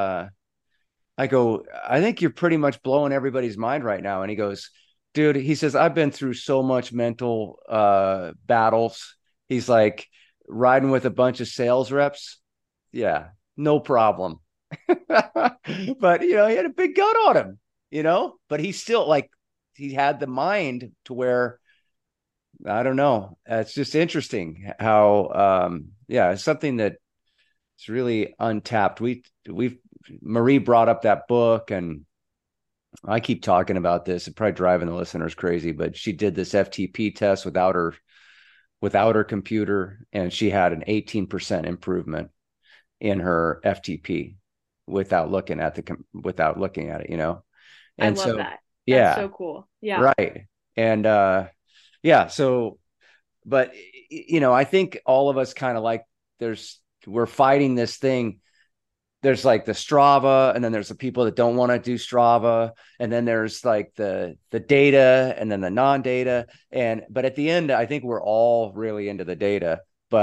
I go, I think you're pretty much blowing everybody's mind right now. And he goes, dude, he says, I've been through so much mental battles. He's like riding with a bunch of sales reps. Yeah, no problem. But he had a big gun on him, but he still like he had the mind to where I don't know. It's just interesting how yeah, it's something that it's really untapped. We've Marie brought up that book and I keep talking about this and probably driving the listeners crazy, but she did this FTP test without her computer and she had an 18% improvement in her FTP without looking at it. I And love so that. That's yeah, so cool. Yeah. right. And yeah, so but I think all of us kind of like we're fighting this thing. There's like the Strava, and then there's the people that don't want to do Strava, and then there's like the data and then the non-data. But at the end, I think we're all really into the data,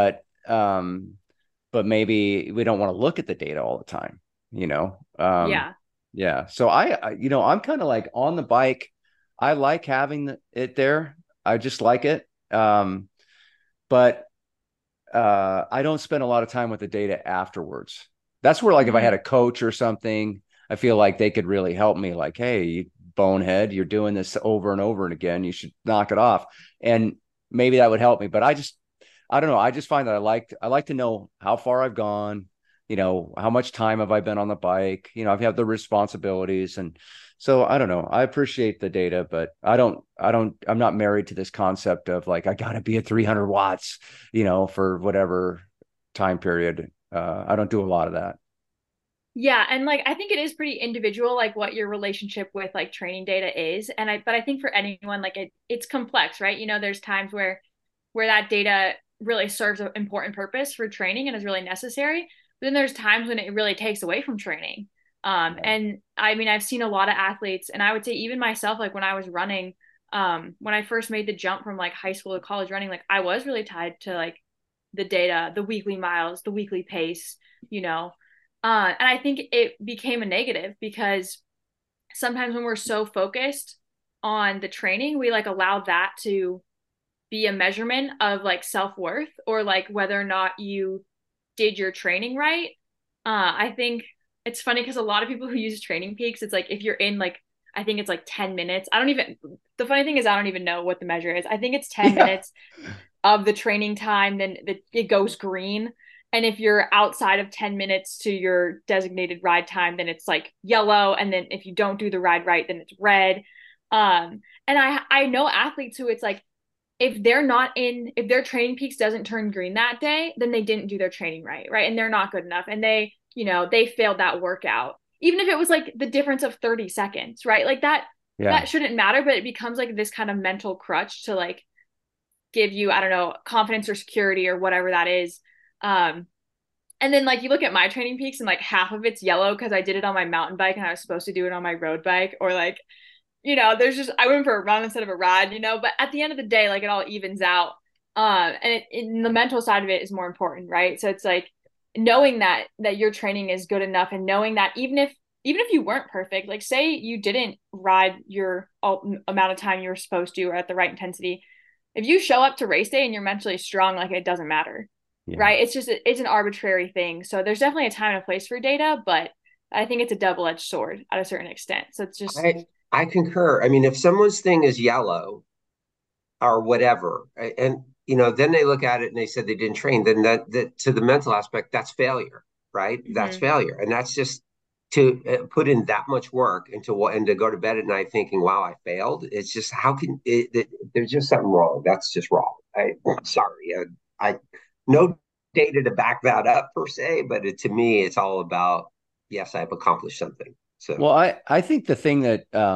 but maybe we don't want to look at the data all the time, Yeah. yeah. So I'm kind of like on the bike. I like having it there. I just like it. But I don't spend a lot of time with the data afterwards. That's where, like, if I had a coach or something, I feel like they could really help me. Like, hey, you bonehead, you're doing this over and over and again. You should knock it off. And maybe that would help me. But I don't know. I just find that I like to know how far I've gone, how much time have I been on the bike? I've had the responsibilities. And so I don't know. I appreciate the data, but I'm not married to this concept of like, I gotta be at 300 watts, for whatever time period. I don't do a lot of that. Yeah, and like I think it is pretty individual, like what your relationship with like training data is. But I think for anyone, like it's complex, right? There's times where that data really serves an important purpose for training and is really necessary. But then there's times when it really takes away from training. And I mean, I've seen a lot of athletes, and I would say even myself, like when I was running, when I first made the jump from like high school to college running, like I was really tied to like the data, the weekly miles, the weekly pace, you know. And I think it became a negative because sometimes when we're so focused on the training, we like allow that to be a measurement of like self-worth or like whether or not you did your training right. I think it's funny because a lot of people who use Training Peaks, it's like if you're in like, I think it's like 10 minutes. The funny thing is, I don't even know what the measure is. I think it's 10 Yeah. minutes of the training time, then it goes green. And if you're outside of 10 minutes to your designated ride time, then it's like yellow. And then if you don't do the ride right, then it's red. And I know athletes who it's like, if their Training Peaks doesn't turn green that day, then they didn't do their training right. Right. And they're not good enough. And they failed that workout, even if it was like the difference of 30 seconds, right? Like Yeah. that shouldn't matter, but it becomes like this kind of mental crutch to like give you, I don't know, confidence or security or whatever that is. Um, and then like you look at my Training Peaks and like half of it's yellow because I did it on my mountain bike and I was supposed to do it on my road bike, or like, there's just I went for a run instead of a ride. But at the end of the day, like it all evens out. And the mental side of it is more important, right? So it's like knowing that your training is good enough, and knowing that even if you weren't perfect, like say you didn't ride your amount of time you were supposed to or at the right intensity, if you show up to race day and you're mentally strong, like it doesn't matter, Yeah. right? It's an arbitrary thing. So there's definitely a time and a place for data, but I think it's a double-edged sword at a certain extent. So it's just I concur. I mean, if someone's thing is yellow or whatever, and then they look at it and they said they didn't train, then that to the mental aspect, that's failure, right? That's mhm. failure, and that's just to put in that much work into what and to go to bed at night thinking, "Wow, I failed." It's just how can there's just something wrong. That's just wrong. I'm sorry. I no data to back that up per se, but to me, it's all about yes, I've accomplished something. Well, So I think the thing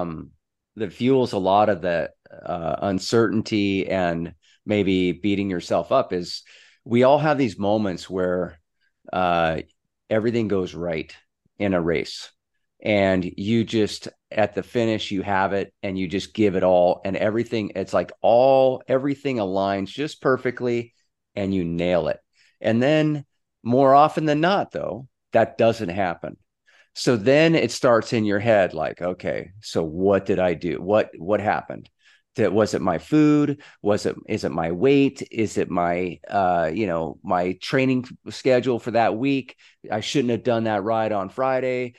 that fuels a lot of that uncertainty and maybe beating yourself up is we all have these moments where uh, everything goes right in a race, and you just at the finish you have it, and you just give it all, and everything. It's like everything aligns just perfectly, and you nail it. And then more often than not, though, that doesn't happen, so then it starts in your head like, okay, so what did I do? What happened? Was it my food? Is it my weight? Is it my my training schedule for that week? I shouldn't have done that ride on Friday,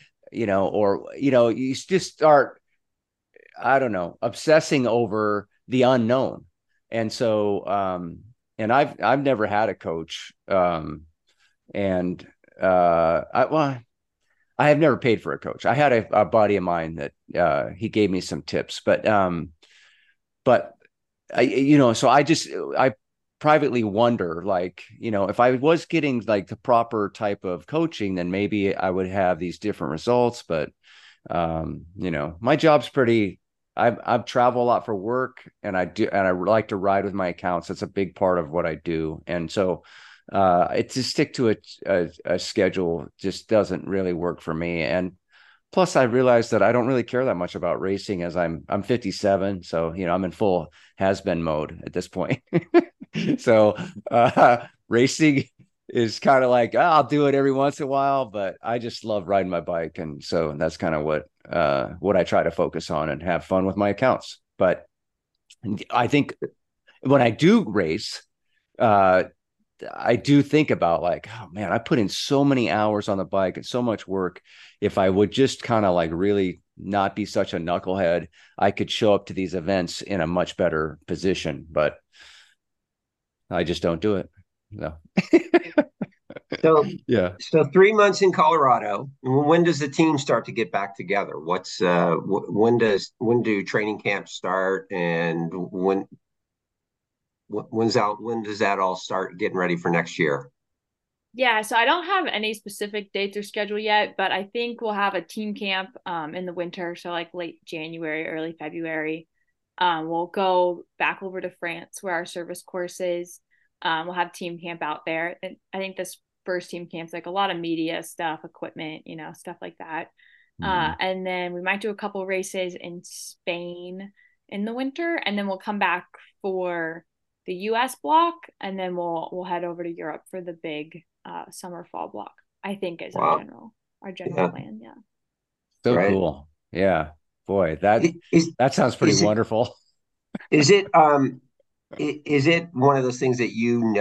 or you just start, I don't know, obsessing over the unknown. And so and I've never had a coach. And well, I have never paid for a coach. I had a buddy of mine that he gave me some tips, but so I privately wonder, like, if I was getting like the proper type of coaching, then maybe I would have these different results. But my job's pretty. I've traveled a lot for work, and I like to ride with my accounts. That's a big part of what I do, and so it to stick to a schedule just doesn't really work for me. And plus, I realized that I don't really care that much about racing, as I'm 57, so I'm in full has-been mode at this point. So racing is kind of like, I'll do it every once in a while, but I just love riding my bike, and so that's kind of what I try to focus on and have fun with my accounts. But I think when I do race, uh, I do think about like, oh man, I put in so many hours on the bike and so much work. If I would just kind of like really not be such a knucklehead, I could show up to these events in a much better position. But I just don't do it. No. So, Yeah. so 3 months in Colorado. When does the team start to get back together? When do training camps start, and when does that all start getting ready for next year? Yeah, so I don't have any specific dates or schedule yet, but I think we'll have a team camp in the winter, so like late January, early February. We'll go back over to France where our service course is. We'll have team camp out there. And I think this first team camp's like a lot of media stuff, equipment, stuff like that. Mhm. And then we might do a couple races in Spain in the winter, and then we'll come back for the US block, and then we'll head over to Europe for the big summer fall block. I think is Wow. our general Yeah. plan. Yeah. So Right. cool. Yeah. Boy, that Is that sounds pretty is it wonderful. is it is it one of those things that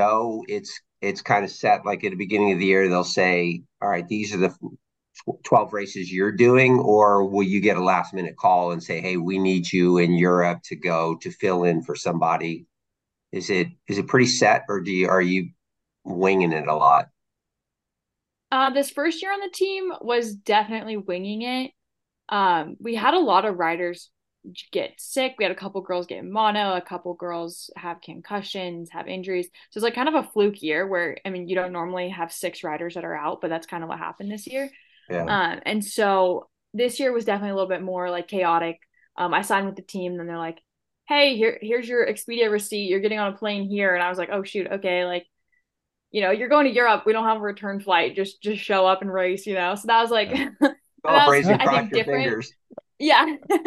it's kind of set like at the beginning of the year they'll say, all right, these are the 12 races you're doing, or will you get a last minute call and say, hey, we need you in Europe to go to fill in for somebody? Is it pretty set, or are you winging it a lot? This first year on the team was definitely winging it. We had a lot of riders get sick. We had a couple girls get mono, a couple girls have concussions, have injuries. So it's like kind of a fluke year where, I mean, you don't normally have 6 riders that are out, but that's kind of what happened this year. Yeah. And so this year was definitely a little bit more like chaotic. I signed with the team, and they're like, "Hey, here's your Expedia receipt. You're getting on a plane here." And I was like, "Oh shoot, okay, like, you're going to Europe. We don't have a return flight. Just show up and race." So that was like, Yeah. that Oh, was brace and I cross think your different. fingers. Yeah.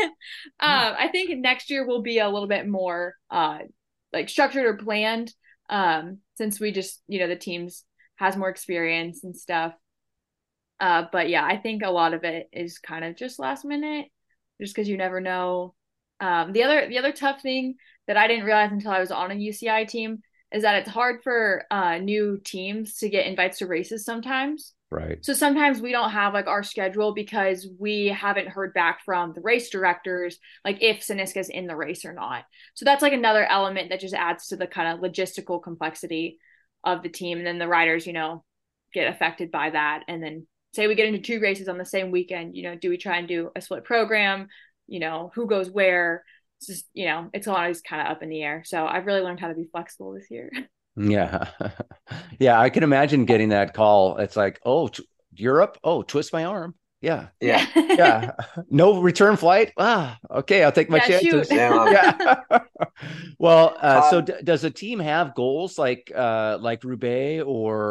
I think next year will be a little bit more like structured or planned. Since we just, the teams has more experience and stuff. But yeah, I think a lot of it is kind of just last minute, just because you never know. The other tough thing that I didn't realize until I was on a UCI team is that it's hard for new teams to get invites to races sometimes. Right. So sometimes we don't have like our schedule because we haven't heard back from the race directors, like if Saniska's in the race or not. So that's like another element that just adds to the kind of logistical complexity of the team. And then the riders, get affected by that. And then say we get into 2 races on the same weekend, do we try and do a split program? Who goes where? It's just, it's always kind of up in the air. So I've really learned how to be flexible this year. Yeah. Yeah, I can imagine getting that call. It's like, "Oh, Europe? Oh, twist my arm." Yeah. Yeah. Yeah. Yeah. No return flight. Okay, I'll take my Yeah, shoot. chances. Yeah. Yeah. Well, so Um, does a team have goals like Roubaix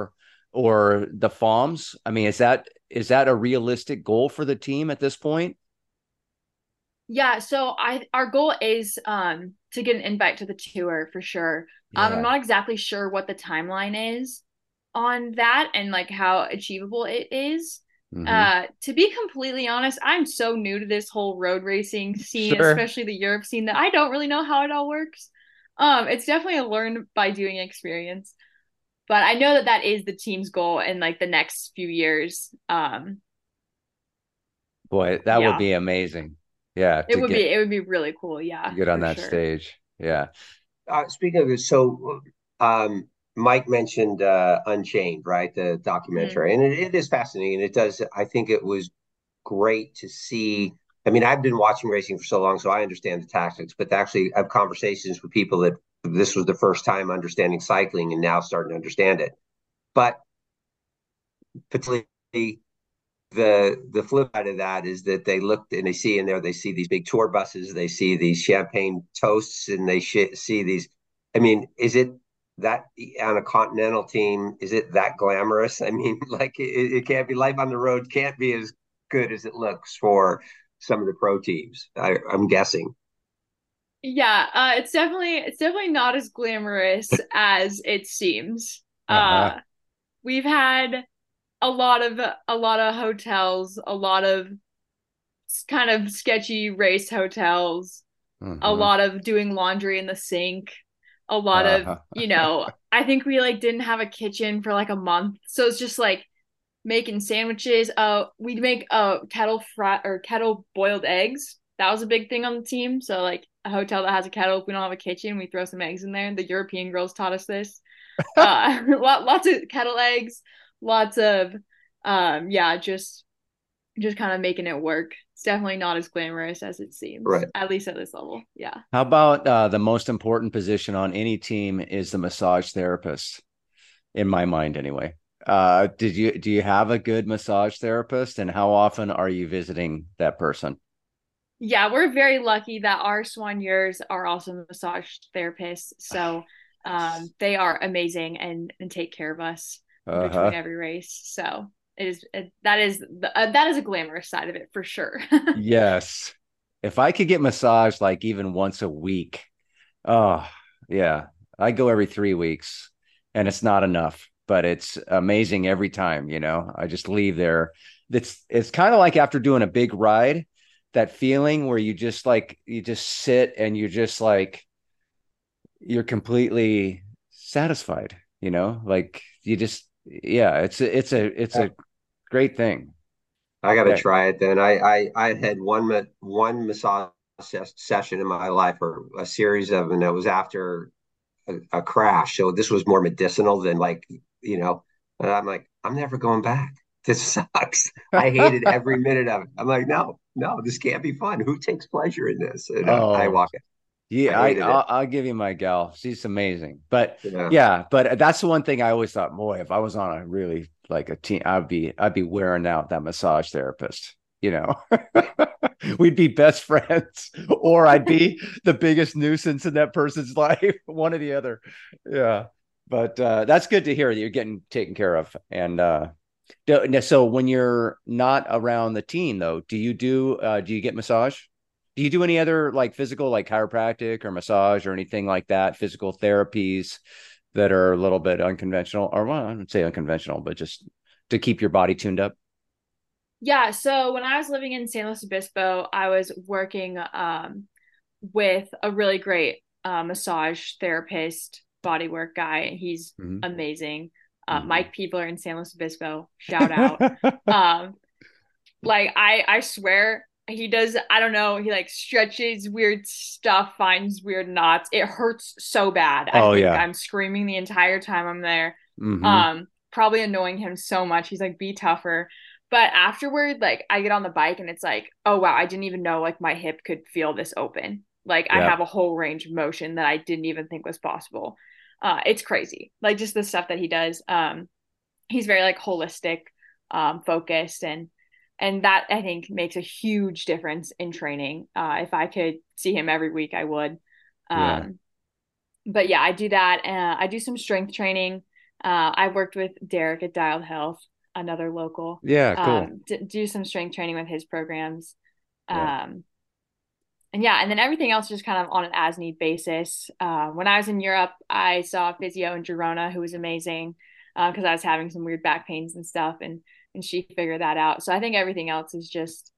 or the FOMS? I mean, is that a realistic goal for the team at this point? Yeah, so our goal is to get an invite to the tour for sure. I'm Yeah. not exactly sure what the timeline is on that and like how achievable it is. Hmm. To be completely honest, I'm so new to this whole road racing scene, Sure. especially the Europe scene, that I don't really know how it all works. It's definitely a learn by doing experience, but I know that that is the team's goal in like the next few years. Boy, that would Yeah, be amazing. Yeah, it would be it would be really cool. to Yeah, get on for that sure. stage. Yeah. Speaking of it, so Mike mentioned Unchained, right? The Mm. documentary, and it is fascinating. It does. I think it was great to see. I mean, I've been watching racing for so long, so I understand the tactics. But to actually have conversations with people that this was the first time understanding cycling and now starting to understand it. But particularly the flip side of that is that they look and they see in there, they see these big tour buses, they see these champagne toasts, and they see these. I mean, is it that on a continental team, is it that glamorous? I mean, like it can't be, life on the road can't be as good as it looks for some of the pro teams. I'm guessing. Yeah, it's definitely not as glamorous as it seems. Uh-huh. We've had a lot of hotels, a lot of kind of sketchy race hotels, a Hmm. lot of doing laundry in the sink. a lot of, Uh-huh. I think we like didn't have a kitchen for like a month. So it's just like making sandwiches. We'd make kettle boiled eggs. That was a big thing on the team. So like a hotel that has a kettle, if we don't have a kitchen, we throw some eggs in there. The European girls taught us this. Lots of kettle eggs, lots of yeah, just kind of making it work. It's definitely not as glamorous as it seems, Right. at least at this level. Yeah. How about the most important position on any team is the massage therapist, in my mind anyway. Do you have a good massage therapist, and how often are you visiting that person? Yeah, we're very lucky that our soigneurs are also massage therapists. So they are amazing and take care of us in between Uh-huh. every race. So that is a glamorous side of it for sure. Yes. If I could get massaged like even once a week, oh yeah. I go every 3 weeks and it's not enough, but it's amazing every time, I just leave there. It's kind of like after doing a big ride, that feeling where you just sit and you're just like you're completely satisfied, like you just yeah, it's a great thing. I got to Yeah. try it then. I had one massage session in my life, or a series of, and it was after a crash. So this was more medicinal than like, you know, and I'm like, I'm never going back. This sucks. I hated every minute of it. I'm like, no, no, this can't be fun. Who takes pleasure in this? And I Oh, walk it. I yeah, hated it. I'll give you my gal. She's amazing. But Yeah. yeah, but that's the one thing I always thought, boy, if I was on a really like a team, I'd be wearing out that massage therapist. You know, we'd be best friends, or I'd be the biggest nuisance in that person's life, one or the other. Yeah. But that's good to hear that you're getting taken care of. And so when you're not around the team, though, do you get massage? Do you do any other like physical, like chiropractic or massage or anything like that, physical therapies that are a little bit unconventional, or well, I wouldn't say unconventional, but just to keep your body tuned up? Yeah, so when I was living in San Luis Obispo, I was working with a really great massage therapist, bodywork guy. He's Mm-hmm. amazing. Mm-hmm. Mike Peebler in San Luis Obispo, shout out. Um, like I swear he does, I don't know, he like stretches weird stuff, finds weird knots. It hurts so bad. I Oh think yeah. I'm screaming the entire time I'm there. Mm-hmm. Probably annoying him so much. He's like, be tougher. But afterward, like I get on the bike and it's like, oh wow, I didn't even know like my hip could feel this open. Like I Yeah. have a whole range of motion that I didn't even think was possible. It's crazy. Like just the stuff that he does. He's very like holistic, focused, and that I think makes a huge difference in training. If I could see him every week, I would. Yeah. Um, but yeah, I do that. I do some strength training. I worked with Derek at Dialed Health, another local. Yeah. Cool. Do some strength training with his programs. Yeah. Um, and yeah, and then everything else just kind of on an as need basis. When I was in Europe, I saw a physio in Girona who was amazing because I was having some weird back pains and stuff, and she figured that out. So I think everything else is just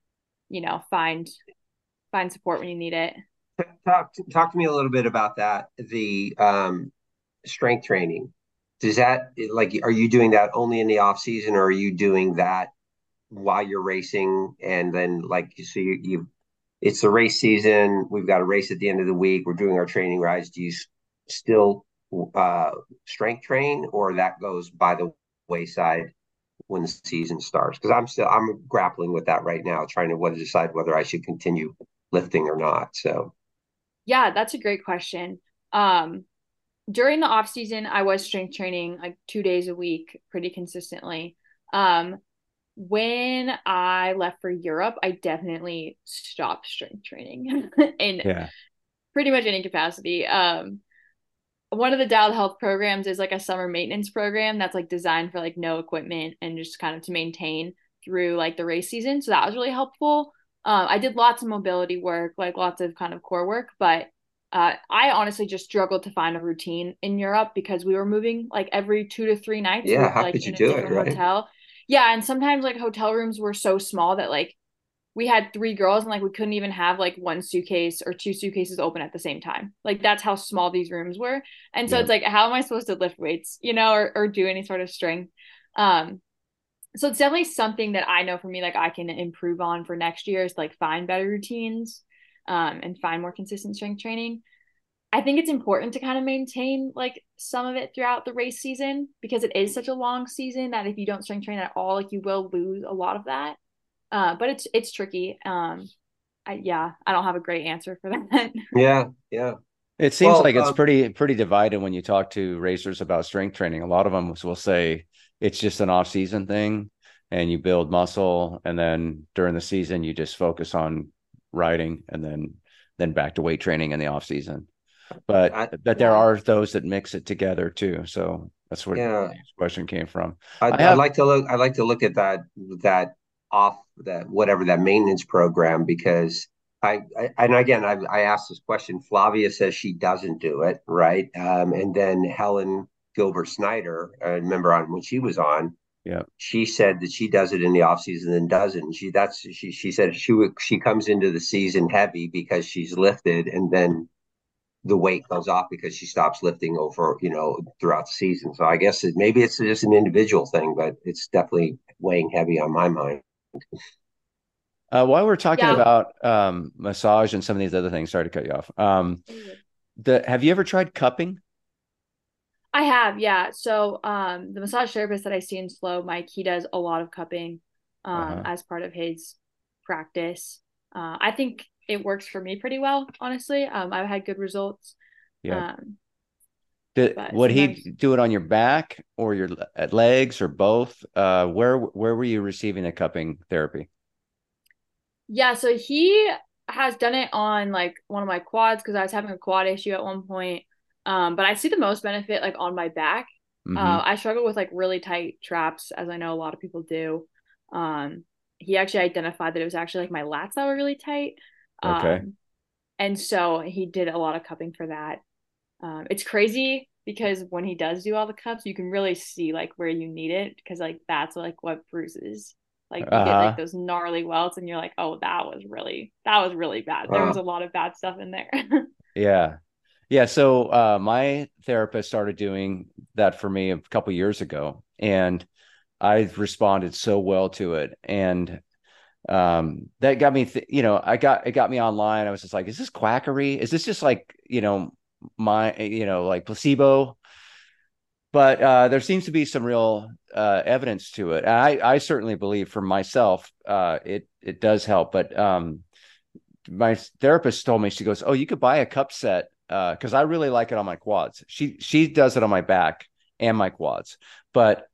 find support when you need it. Talk to me a little bit about that. The strength training. Does that, like, are you doing that only in the off season, or are you doing that while you're racing? And then like so you it's the race season. We've got a race at the end of the week. We're doing our training rides. Do you still uh, strength train, or that goes by the wayside when the season starts? Because I'm grappling with that right now, trying to decide whether I should continue lifting or not. So Yeah, that's a great question. Um, During the off season, I was strength training like 2 days a week pretty consistently. Um, when I left for Europe, I definitely stopped strength training in Yeah. pretty much any capacity. One of the Dialed Health programs is like a summer maintenance program that's like designed for like no equipment and just kind of to maintain through like the race season. So that was really helpful. I did lots of mobility work, like lots of kind of core work, but I honestly just struggled to find a routine in Europe because we were moving like every 2 to 3 nights. We yeah, were how like could you in a do it, different right? hotel. Yeah, and sometimes like hotel rooms were so small that like we had three girls and like we couldn't even have like one suitcase or two suitcases open at the same time. Like that's how small these rooms were. And so Yeah. it's like, how am I supposed to lift weights, or do any sort of strength? Um, so it's definitely something that I know for me, like I can improve on for next year is like find better routines, and find more consistent strength training. I think it's important to kind of maintain like some of it throughout the race season because it is such a long season that if you don't strength train at all, like you will lose a lot of that. But it's tricky. I don't have a great answer for that. Yeah, yeah. It seems Well, like it's pretty divided when you talk to racers about strength training. A lot of them will say it's just an off season thing and you build muscle and then during the season you just focus on riding and then back to weight training in the off season. But I, there Yeah. are those that mix it together too. So that's where yeah, the question came from. I I'd have like to look. I'd like to look at that off that whatever that maintenance program because I and again I asked this question. Flavia says she doesn't do it, right? And then Helen Gilbert Snyder, I remember on when she was on, yeah. she said that she does it in the off season and doesn't. She said she comes into the season heavy because she's lifted and then the weight goes off because she stops lifting over, throughout the season. So I guess maybe it's just an individual thing, but it's definitely weighing heavy on my mind. While we're talking Yeah. about massage and some of these other things, sorry to cut you off. Have you ever tried cupping? I have, yeah. So the massage therapist that I see in Slow, Mike, he does a lot of cupping Uh-huh. as part of his practice. I think it works for me pretty well, honestly. I've had good results. Yeah. Um, but Would he sometimes, do it on your back or your legs or both? Where were you receiving the cupping therapy? yeah, so he has done it on like one of my quads because I was having a quad issue at one point. But I see the most benefit like on my back. Mm-hmm. I struggle with like really tight traps, as I know a lot of people do. Um, he actually identified that it was actually like my lats that were really tight. Okay. Um, and so he did a lot of cupping for that. It's crazy because when he does do all the cups, you can really see like where you need it because like that's like what bruises. Like you get like Uh-huh. those gnarly welts and you're like, oh, that was really bad. There was a lot of bad stuff in there. Yeah. Yeah. So my therapist started doing that for me a couple years ago, and I responded so well to it. And that got me it got me online. I was just like, is this quackery? Is this just like, like placebo? But there seems to be some real evidence to it. And I certainly believe for myself, it does help. But my therapist told me, she goes, "Oh, you could buy a cup set because I really like it on my quads." She does it on my back and my quads, but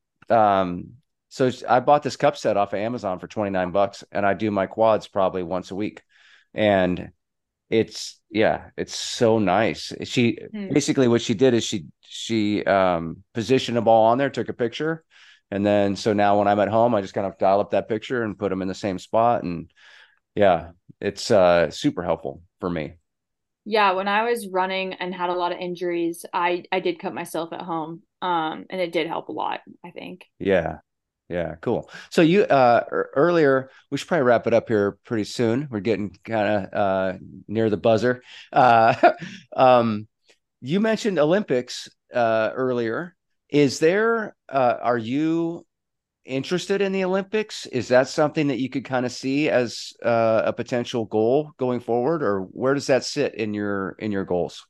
I bought this cup set off of Amazon for $29, and I do my quads probably once a week, and it's so nice. She Hmm. basically what she did is she positioned a ball on there, took a picture, and then so now when I'm at home, I just kind of dial up that picture and put them in the same spot, and yeah, it's super helpful for me. Yeah, when I was running and had a lot of injuries, I did cut myself at home. And it did help a lot, I think. Yeah. Yeah, cool. So you earlier, we should probably wrap it up here pretty soon. We're getting kind of near the buzzer. Uh um you mentioned Olympics earlier. Are you interested in the Olympics? Is that something that you could kind of see as a potential goal going forward, or where does that sit in your goals?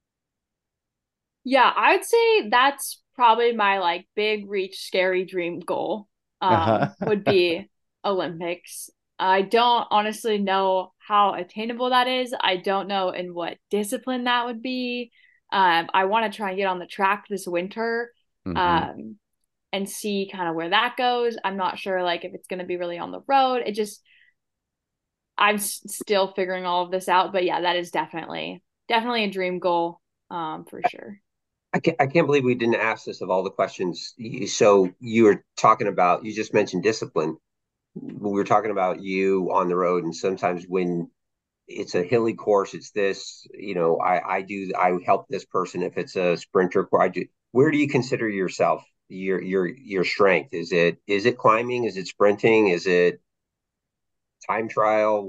Yeah, I'd say that's probably my like big reach scary dream goal Uh-huh. would be Olympics. I don't honestly know how attainable that is. I don't know in what discipline that would be. I want to try and get on the track this winter hmm um and see kind of where that goes. I'm not sure like if it's going to be really on the road. I'm still figuring all of this out, but yeah, that is definitely a dream goal for sure. I can't believe we didn't ask this of all the questions. So you were talking about, you just mentioned discipline. We were talking about you on the road, and sometimes when it's a hilly course, it's this, I help this person if it's a sprinter. Where do you consider yourself, your strength? Is it climbing? Is it sprinting? Is it? time trial?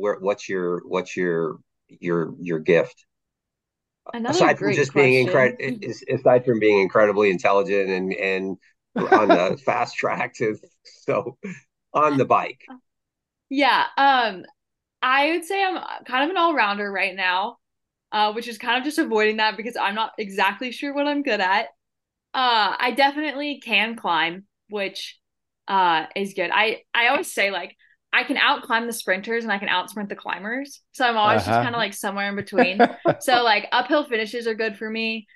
What's your gift? Another Aside from great just being question. aside from being incredibly intelligent and on the fast track to so on the bike. Yeah, I would say I'm kind of an all-rounder right now, which is kind of just avoiding that because I'm not exactly sure what I'm good at. I definitely can climb, which is good. I always say like I can out climb the sprinters and I can out sprint the climbers. So I'm always just Uh-huh. kind of like somewhere in between. So like uphill finishes are good for me.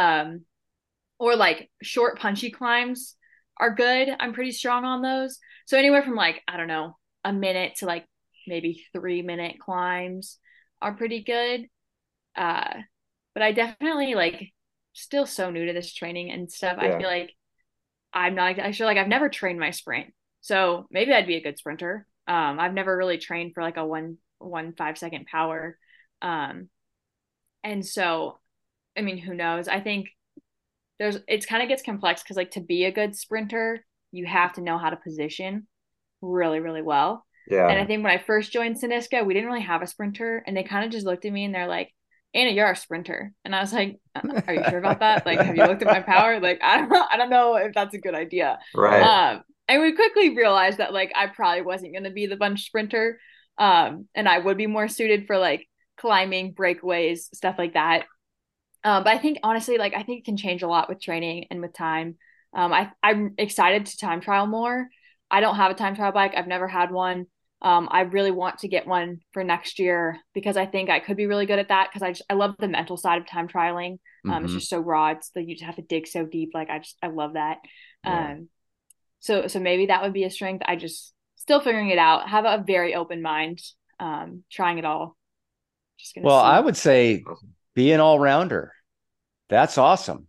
Or like short punchy climbs are good. I'm pretty strong on those. So anywhere from like, I don't know, a minute to like maybe 3 minute climbs are pretty good. Uh, but I definitely like still so new to this training and stuff. I Yeah. feel like I feel like I've never trained my sprint. So maybe I'd be a good sprinter. I've never really trained for like a 1.5 second power. Um, and so I mean, who knows? I think it's kind of gets complex because like to be a good sprinter, you have to know how to position really, really well. And I Yeah. think when I first joined Cynisca, we didn't really have a sprinter, and they kind of just looked at me and they're like, "Anna, you're a sprinter." And I was like, "Are you sure about that? Like, have you looked at my power? Like, I don't know if that's a good idea." Right. And we quickly realized that like I probably wasn't going to be the bunch sprinter, and I would be more suited for like climbing, breakaways, stuff like that. But I think honestly, like I think it can change a lot with training and with time. I'm excited to time trial more. I don't have a time trial bike. I've never had one. I really want to get one for next year because I think I could be really good at that because I love the mental side of time trialing. It's Hmm. just so raw. It's like you just have to dig so deep. Like I love that. Yeah. So maybe that would be a strength. I just still figuring it out. Have a very open mind. Trying it all. Just gonna Well, I see. would say be an all-rounder. That's awesome.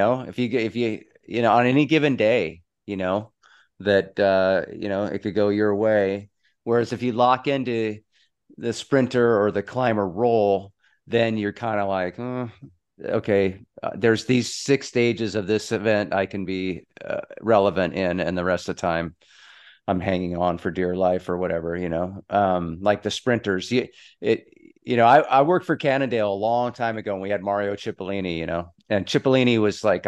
If you on any given day, that it could go your way. Whereas if you lock into the sprinter or the climber role, then you're kind of like, okay, there's these 6 stages of this event I can be relevant in, and the rest of the time I'm hanging on for dear life or whatever, like the sprinters. It, I worked for Cannondale a long time ago and we had Mario Cipollini, and Cipollini was like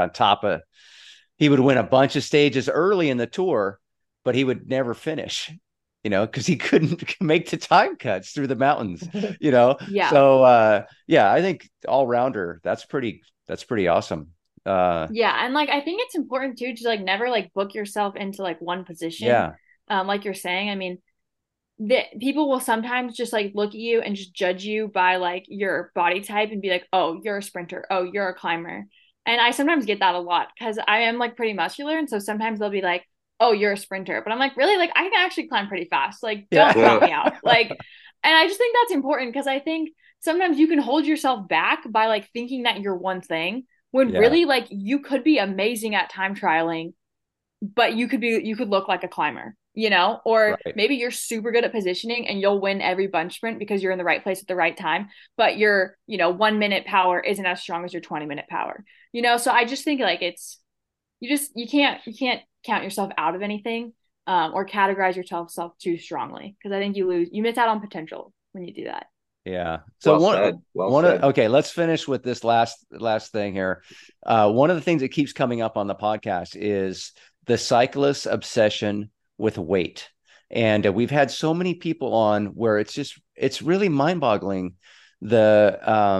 he would win a bunch of stages early in the tour, but he would never finish, because he couldn't make the time cuts through the mountains, Yeah. So, yeah, I think all rounder, that's pretty awesome. Yeah, and like I think it's important too to like never like book yourself into like one position. Yeah, Like you're saying, I mean, the people will sometimes just like look at you and just judge you by like your body type and be like, "Oh, you're a sprinter. Oh, you're a climber." And I sometimes get that a lot because I am like pretty muscular, and so sometimes they'll be like, "Oh, you're a sprinter," but I'm like, really, like I can actually climb pretty fast. Like, don't yeah, count Yeah. me out. Like, and I just think that's important because I think sometimes you can hold yourself back by like thinking that you're one thing when yeah, really like you could be amazing at time trialing, but you could look like a climber, or right. maybe you're super good at positioning and you'll win every bunch sprint because you're in the right place at the right time, but your 1 minute power isn't as strong as your 20-minute power. So I just think like you can't count yourself out of anything, or categorize yourself too strongly because I think you miss out on potential when you do that. Yeah. So Well one said. Well one of said. okay, let's finish with this last thing here. One of the things that keeps coming up on the podcast is the cyclist's obsession with weight. And we've had so many people on where it's really mind-boggling the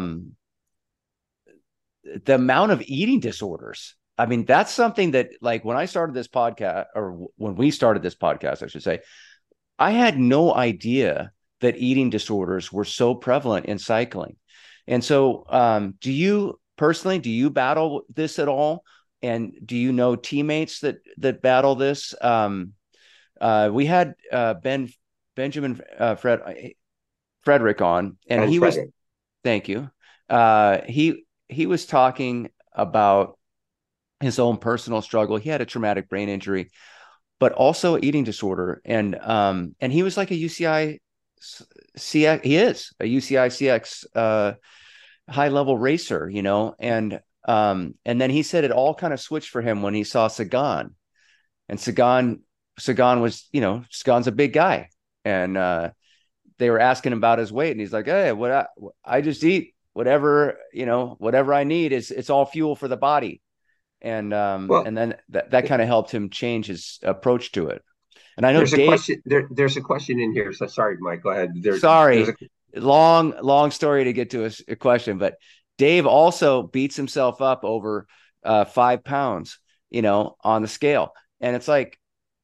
the amount of eating disorders. I mean, that's something that like when I started this podcast, or when we started this podcast, I should say, I had no idea that eating disorders were so prevalent in cycling. And so, do you battle this at all? And do you know teammates that battle this? We had Benjamin Frederick on, and And he was, Frederick. thank you. He was talking about his own personal struggle. He had a traumatic brain injury, but also eating disorder. And he was like a UCI CX. He is a UCI CX high level racer, and then he said it all kind of switched for him when he saw Sagan. And Sagan was, Sagan's a big guy. And they were asking about his weight, and he's like, hey, I just eat whatever, whatever I need, it's all fuel for the body. Well, And then that kind of helped him change his approach to it. And I know there's a Dave, question there's a question in here. So sorry, Mike, go ahead. There's a sorry, long story to get to a question, but Dave also beats himself up over 5 pounds, on the scale. And it's like,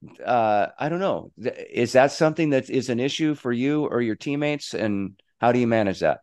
I don't know. Is that something that is an issue for you or your teammates? And how do you manage that?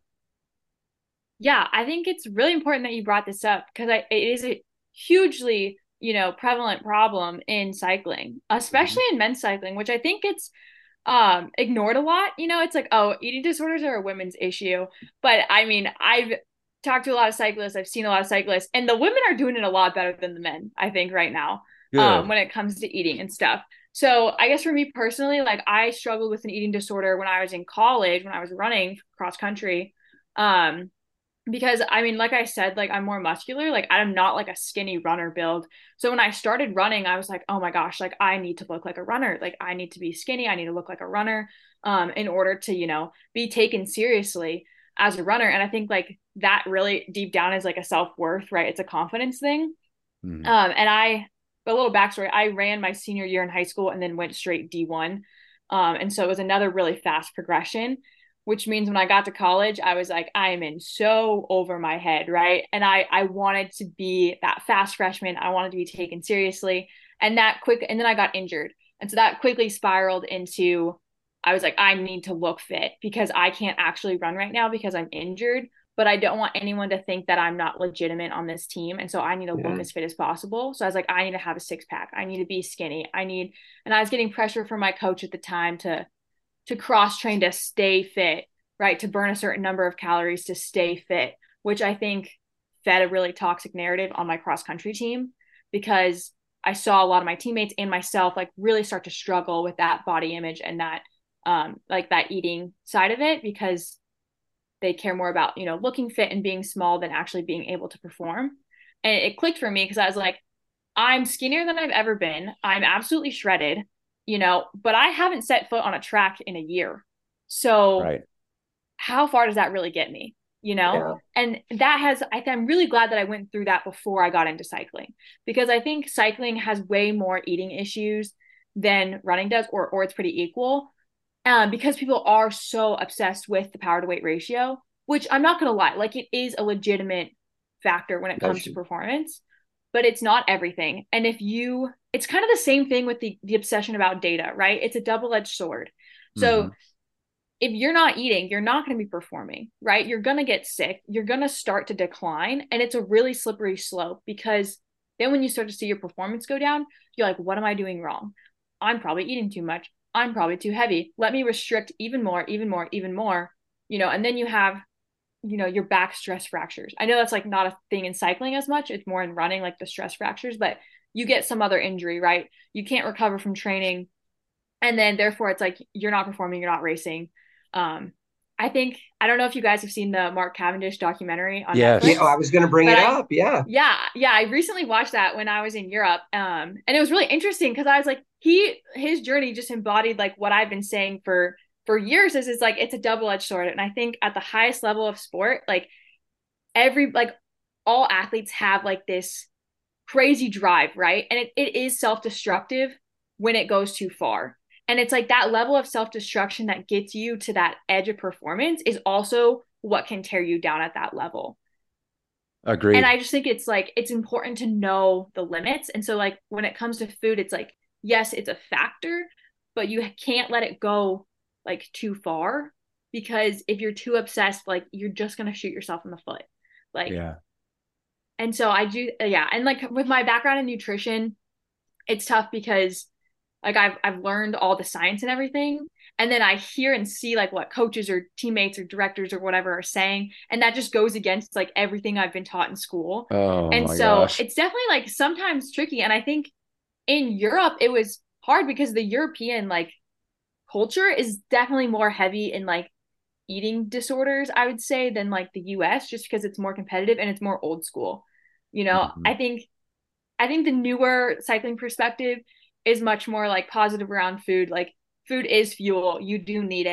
Yeah, I think it's really important that you brought this up because it is a hugely, prevalent problem in cycling, Mhm. especially in men's cycling, which I think it's ignored a lot. It's like, oh, eating disorders are a women's issue. But I mean, I've talked to a lot of cyclists, I've seen a lot of cyclists, and the women are doing it a lot better than the men, I think, right now, Good. when it comes to eating and stuff. So I guess for me personally, like I struggled with an eating disorder when I was in college, when I was running cross country. Um, because I mean, like I said, like I'm more muscular, like I'm not like a skinny runner build. So when I started running, I was like, oh my gosh, like I need to look like a runner. Like I need to be skinny, I need to look like a runner in order to, be taken seriously as a runner. And I think like that really deep down is like a self-worth, right? It's a confidence thing. Mhm. And a little backstory, I ran my senior year in high school and then went straight D1. And so it was another really fast progression, which means when I got to college, I was like, I am in so over my head, right? And I wanted to be that fast freshman. I wanted to be taken seriously. And then I got injured. And so that quickly spiraled into, I was like, I need to look fit because I can't actually run right now because I'm injured, but I don't want anyone to think that I'm not legitimate on this team. And so I need to look yeah. as fit as possible. So I was like, I need to have a six pack. I need to be skinny. And I was getting pressure from my coach at the time to cross train to stay fit, right? To burn a certain number of calories to stay fit, which I think fed a really toxic narrative on my cross country team because I saw a lot of my teammates and myself like really start to struggle with that body image and that like that eating side of it because they care more about, looking fit and being small than actually being able to perform. And it clicked for me because I was like, I'm skinnier than I've ever been. I'm absolutely shredded, but I haven't set foot on a track in a year. So Right. how far does that really get me? Yeah. And I'm really glad that I went through that before I got into cycling because I think cycling has way more eating issues than running does, or it's pretty equal. Because people are so obsessed with the power to weight ratio, which I'm not going to lie, like it is a legitimate factor when it That comes to should, performance, but it's not everything. And it's kind of the same thing with the obsession about data, right? It's a double-edged sword. So Hmm. if you're not eating, you're not going to be performing, right? You're going to get sick. You're going to start to decline. And it's a really slippery slope because then when you start to see your performance go down, you're like, what am I doing wrong? I'm probably eating too much. I'm probably too heavy. Let me restrict even more, even more, even more, and then you have, your back stress fractures. I know that's like not a thing in cycling as much. It's more in running, like the stress fractures, but you get some other injury, right? You can't recover from training and then therefore it's like you're not performing, you're not racing. um I don't know if you guys have seen the Mark Cavendish documentary on yeah, oh, Netflix, Yes. I was going to bring but it I up. Yeah. yeah, I recently watched that when I was in Europe, and it was really interesting because I was like his journey just embodied like what I've been saying for years is like it's a double-edged sword. And I think at the highest level of sport, like every like all athletes have like this crazy drive, right? And it is self-destructive when it goes too far. And it's like that level of self-destruction that gets you to that edge of performance is also what can tear you down at that level. And Agreed. I just think it's like it's important to know the limits. And so like when it comes to food, it's like, yes, it's a factor, but you can't let it go like too far because if you're too obsessed, like you're just gonna shoot yourself in the foot. Like, Yeah. and so I do, yeah. And like with my background in nutrition, it's tough because like I've learned all the science and everything, and then I hear and see like what coaches or teammates or directors or whatever are saying, and that just goes against like everything I've been taught in school. Oh And my so gosh. it's definitely like sometimes tricky. And I think in Europe it was hard because the European like culture is definitely more heavy in like eating disorders, I would say, than like the US, just because it's more competitive and it's more old school. Mhm. I think the newer cycling perspective is much more like positive around food. Like food is fuel. You do need it.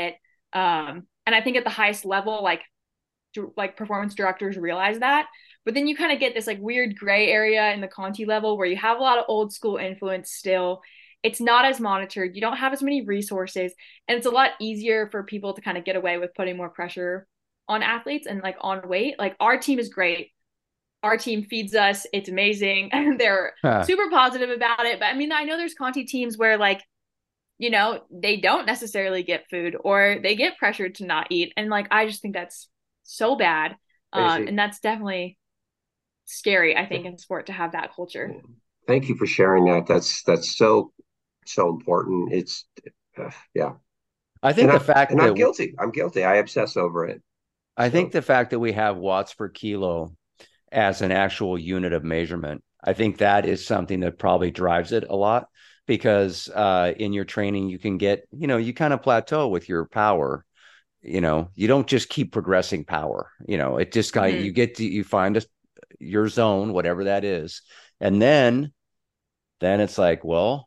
And I think at the highest level, like performance directors realize that. But then you kind of get this like weird gray area in the Conti level where you have a lot of old school influence still. It's not as monitored. You don't have as many resources, and it's a lot easier for people to kind of get away with putting more pressure on athletes and like on weight. Like our team is great. Our team feeds us. It's amazing. And they're Huh. super positive about it. But I mean, I know there's Conti teams where like, they don't necessarily get food or they get pressured to not eat. And like, I just think that's so bad. Crazy. And that's definitely scary, I think, in sport to have that culture. Thank you for sharing that. That's so important. It's yeah, I think the fact and I'm that guilty. I'm guilty. I obsess over it. I think So the fact that we have watts per kilo as an actual unit of measurement, I think that is something that probably drives it a lot because in your training you can get, you kind of plateau with your power. You don't just keep progressing power. It just got Mm-hmm. you get to you find your zone, whatever that is, and then it's like, well,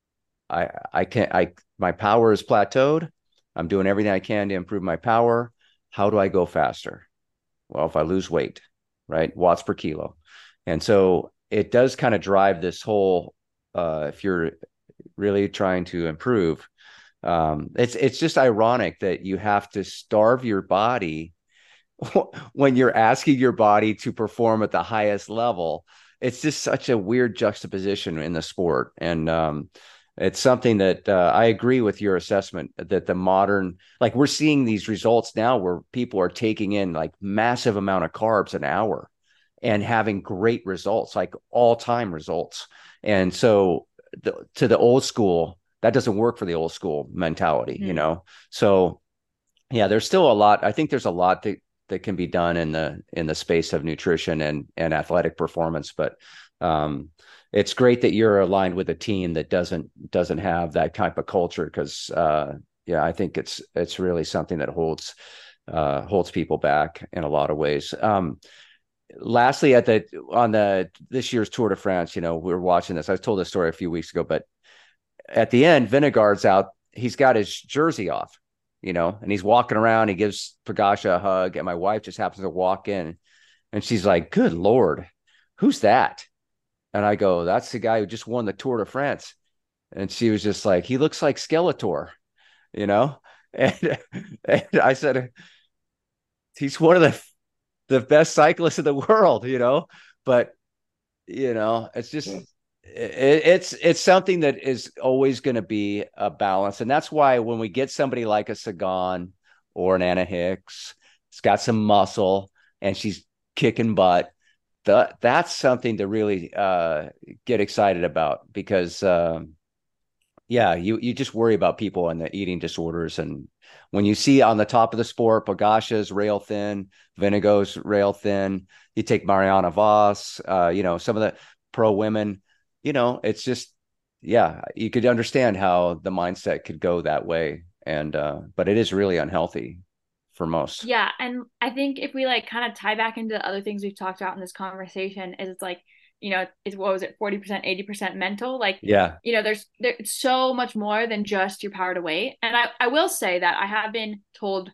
I can't I my power is plateaued. I'm doing everything I can to improve my power. How do I go faster? Well, if I lose weight, right? Watts per kilo. And so it does kind of drive this whole if you're really trying to improve, it's just ironic that you have to starve your body when you're asking your body to perform at the highest level. It's just such a weird juxtaposition in the sport. And it's something that I agree with your assessment that the modern, like we're seeing these results now where people are taking in like massive amount of carbs an hour and having great results, like all time results. And so to the old school, that doesn't work for the old school mentality, Mm-hmm. So yeah, there's still a lot. I think there's a lot that can be done in the space of nutrition and athletic performance. But um, it's great that you're aligned with a team that doesn't have that type of culture because yeah, I think it's really something that holds people back in a lot of ways. Lastly, on the this year's Tour de France, we were watching this. I told this story a few weeks ago, but at the end, Vingegaard's out. He's got his jersey off, and he's walking around. He gives Pagasha a hug, and my wife just happens to walk in, and she's like, "Good Lord, who's that?" And I go, "That's the guy who just won the Tour de France." And she was just like, "He looks like Skeletor, you know." And, and I said, "He's one of the best cyclists in the world, But it's just yeah. it's something that is always going to be a balance, and that's why when we get somebody like a Sagan or an Anna Hicks, it's got some muscle and she's kicking butt. That's something to really get excited about because yeah, you just worry about people and the eating disorders. And when you see on the top of the sport, Pagasha's rail thin, Venego's rail thin, you take Mariana Voss, some of the pro women, it's just, yeah, you could understand how the mindset could go that way. And, but it is really unhealthy for most. Yeah, and I think if we like kind of tie back into the other things we've talked about in this conversation, is it's like, it's what was it, 40%, 80% mental? Like, Yeah. there's so much more than just your power to weight. And I will say that I have been told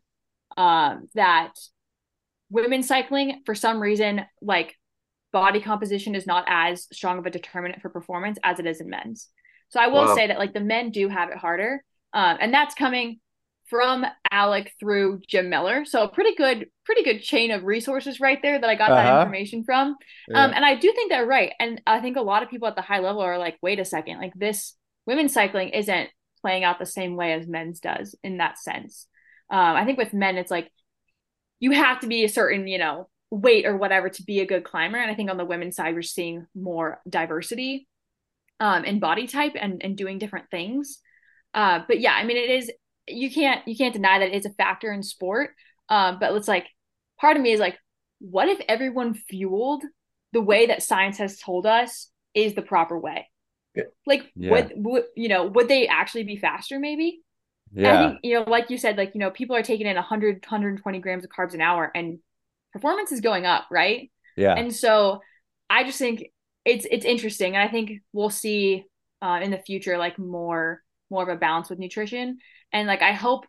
that women's cycling, for some reason, like body composition is not as strong of a determinant for performance as it is in men's. So I will Wow. say that like the men do have it harder. And that's coming from Alec through Jim Miller. So a pretty good chain of resources right there that I got that Uh-huh. information from. Yeah. And I do think they're right. And I think a lot of people at the high level are like, wait a second, like this women's cycling isn't playing out the same way as men's does in that sense. I think with men, it's like you have to be a certain, weight or whatever to be a good climber. And I think on the women's side, we're seeing more diversity in body type and doing different things. But yeah, I mean, it is, you can't deny that it's a factor in sport. But it's like, part of me is like, what if everyone fueled the way that science has told us is the proper way? Yeah. Like, Yeah. would they actually be faster maybe? And I Yeah. think, like you said, like, people are taking in 100, 120 grams of carbs an hour and performance is going up, right? Yeah. And so I just think it's interesting. And I think we'll see in the future, like more of a balance with nutrition. And like, I hope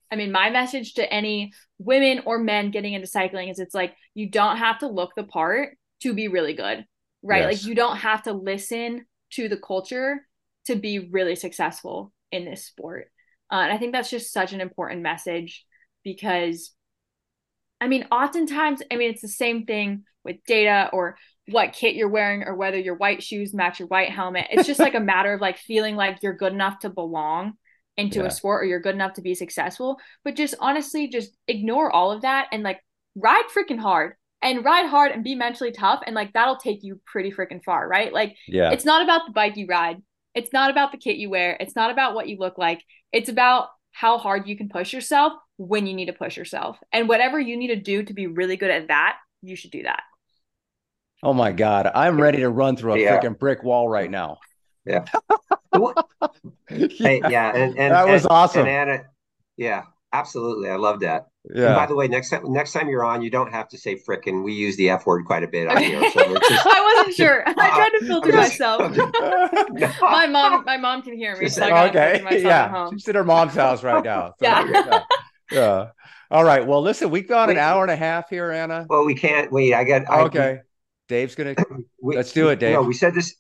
I mean, my message to any women or men getting into cycling is it's like, you don't have to look the part to be really good, right? Like, Yes. you don't have to listen to the culture to be really successful in this sport. And I think that's just such an important message because, I mean, oftentimes, I mean, it's the same thing with data or what kit you're wearing or whether your white shoes match your white helmet. It's just like a matter of like feeling like you're good enough to belong into a Yeah. sport or you're good enough to be successful. But just honestly, just ignore all of that and like ride freaking hard and ride hard and be mentally tough. And like that'll take you pretty freaking far, right? Like Yeah. it's not about the bike you ride, it's not about the kit you wear, it's not about what you look like. It's about how hard you can push yourself when you need to push yourself. And whatever you need to do to be really good at that, you should do that. Oh my God. I'm ready to run through a Yeah, freaking brick wall right now. yeah. Hey, Yeah. yeah, That was and awesome. Anna, yeah, absolutely. I love that. And by Yeah. the way, next time you're on, you don't have to say frickin'. We use the F word quite a bit on Okay. here, so it's just, I wasn't sure. I tried to I'm filter just, myself. I'm just, no, My mom can hear me, just so I saying. gotta filter Okay. myself at Yeah. home. She's at her mom's house right now. So, Yeah. Okay. yeah. Yeah. All right. Well, listen, we've got an Wait, hour and a half here, Anna. well, we can't wait. Okay. Dave's gonna, let's do it, No, Dave. we said this.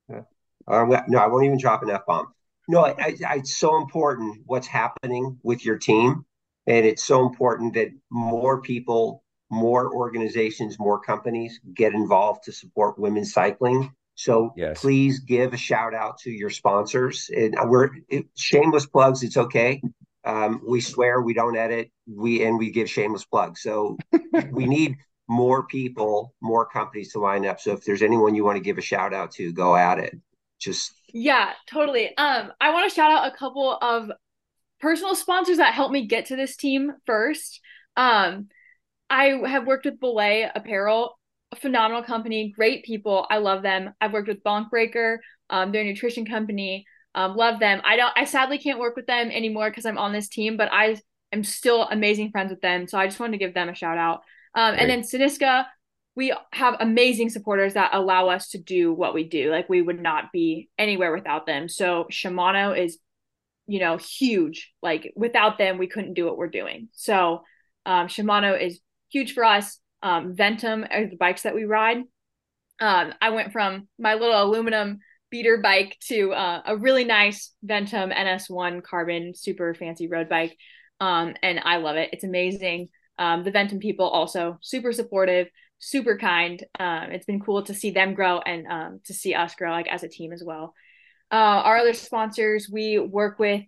No, I won't even drop an F bomb. No, it's so important what's happening with your team. And it's so important that more people, more organizations, more companies get involved to support women's cycling. So Yes. please give a shout out to your sponsors. And shameless plugs. It's okay. We swear we don't edit. We give shameless plugs. So we need more people, more companies to line up. So if there's anyone you want to give a shout out to, go at it. Just Yeah, totally. I want to shout out a couple of personal sponsors that helped me get to this team first. Um, I have worked with Belay Apparel, a phenomenal company, great people. I love them. I've worked with Bonk Breaker, their nutrition company. Love them. I sadly can't work with them anymore because I'm on this team, but I am still amazing friends with them. So I just wanted to give them a shout out. And Great. then Siniska, we have amazing supporters that allow us to do what we do. Like we would not be anywhere without them. So Shimano is, huge. Like without them, we couldn't do what we're doing. So Shimano is huge for us. Ventum are the bikes that we ride. I went from my little aluminum beater bike to a really nice Ventum NS1 carbon, super fancy road bike. And I love it. It's amazing. The Ventum people also super supportive, super kind. It's been cool to see them grow and to see us grow like as a team as well. Our other sponsors, we work with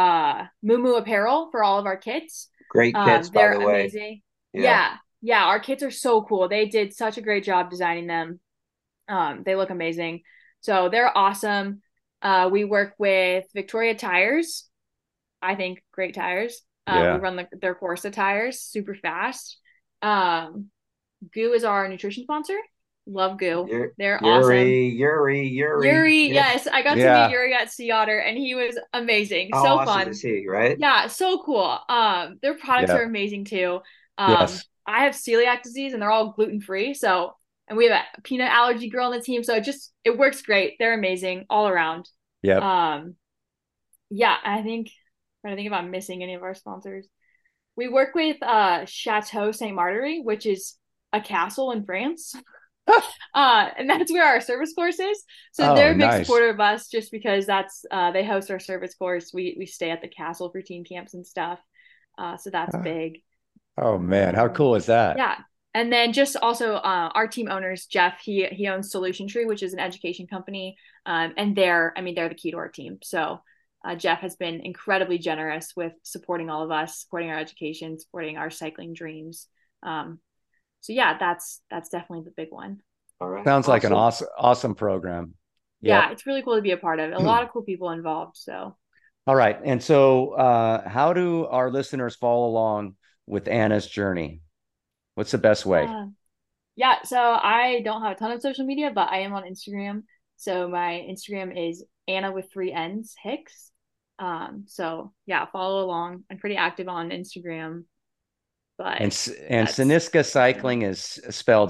Mumu Apparel for all of our kits. great kits, by They're the way. amazing. Yeah. Yeah, yeah, our kits are so cool. They did such a great job designing them. They look amazing. So they're awesome. We work with Victoria Tires. I think great tires. We Yeah. run their Corsa tires super fast. Um, Goo is our nutrition sponsor. Love Goo. They're awesome. Yuri. Yuri, Yeah. yes, I got to meet Yeah. Yuri at Sea Otter, and he was amazing. How So awesome is fun. he, right? Yeah, so cool. Their products are Yeah. amazing too. Yes. I have celiac disease, and they're all gluten free. So, and we have a peanut allergy girl on the team, so it works great. They're amazing all around. Yep. Um, yeah, I'm trying to think if I'm missing any of our sponsors. We work with Chateau Saint Martyry, which is a castle in France. And that's where our service course is. So Oh, they're a big nice. supporter of us just because that's they host our service course. We stay at the castle for team camps and stuff. So that's big. Oh man, how Um, cool is that? yeah. And then just also our team owners, Jeff, he owns Solution Tree, which is an education company. And they're the key to our team. So Jeff has been incredibly generous with supporting all of us, supporting our education, supporting our cycling dreams. Um, so yeah, that's definitely the big one. All right. Sounds like an Awesome. awesome program. Yeah, Yep. it's really cool to be a part of. A lot of cool people involved. So All right. And so, how do our listeners follow along with Anna's journey? What's the best way? uh, yeah, so I don't have a ton of social media, but I am on Instagram. So my Instagram is Anna with three N's Hicks. So yeah, follow along. I'm pretty active on Instagram, but And that's Cynisca Instagram. Cycling is spelled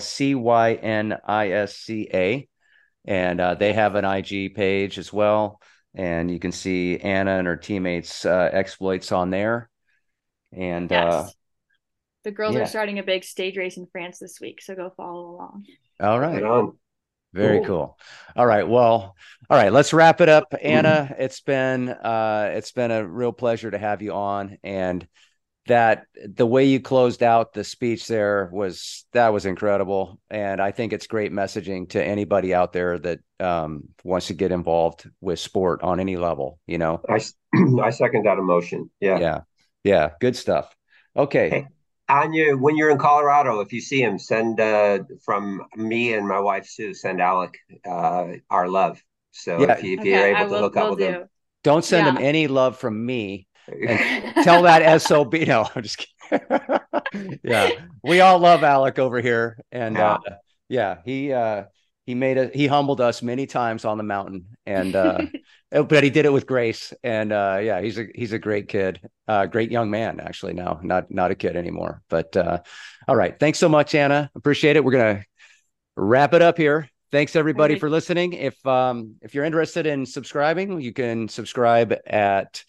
Cynisca, and they have an IG page as well. And you can see Anna and her teammates' exploits on there. And Yes. The girls are yeah. starting a big stage race in France this week, so go follow along. All Right right. on. Very Cool. cool. All right. Well, all right, let's wrap it up. Anna, it's been a real pleasure to have you on. And that the way you closed out the speech there was incredible. And I think it's great messaging to anybody out there that wants to get involved with sport on any level, you know? I, I second that emotion. Yeah. Yeah. Yeah. Good stuff. Okay. Hey, Anya, when you're in Colorado, if you see him, send from me and my wife Sue, send Alec our love. So Yeah. if Okay, you're I able to hook up will with him, do. Don't send them Yeah. any love from me and tell that SOB. No, I'm just kidding. Yeah. We all love Alec over here. And yeah, yeah, he humbled us many times on the mountain. And but he did it with grace. And yeah, he's a great kid. Great young man, actually, now, not a kid anymore. But all right. Thanks so much, Anna. Appreciate it. We're gonna wrap it up here. Thanks everybody Okay. for listening. If you're interested in subscribing, you can subscribe at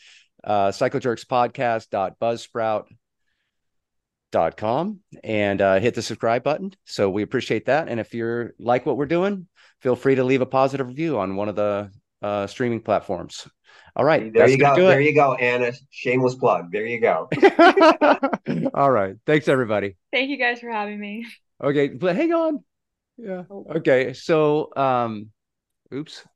cyclejerkspodcast.buzzsprout.com and hit the subscribe button. So we appreciate that. And if you're like what we're doing, feel free to leave a positive review on one of the streaming platforms. All right, there that's you gonna go. do There it. you go, Anna. Shameless plug. There you go. All right. Thanks everybody. Thank you guys for having me. Okay, but hang on. Yeah. Oh. Okay. So oops.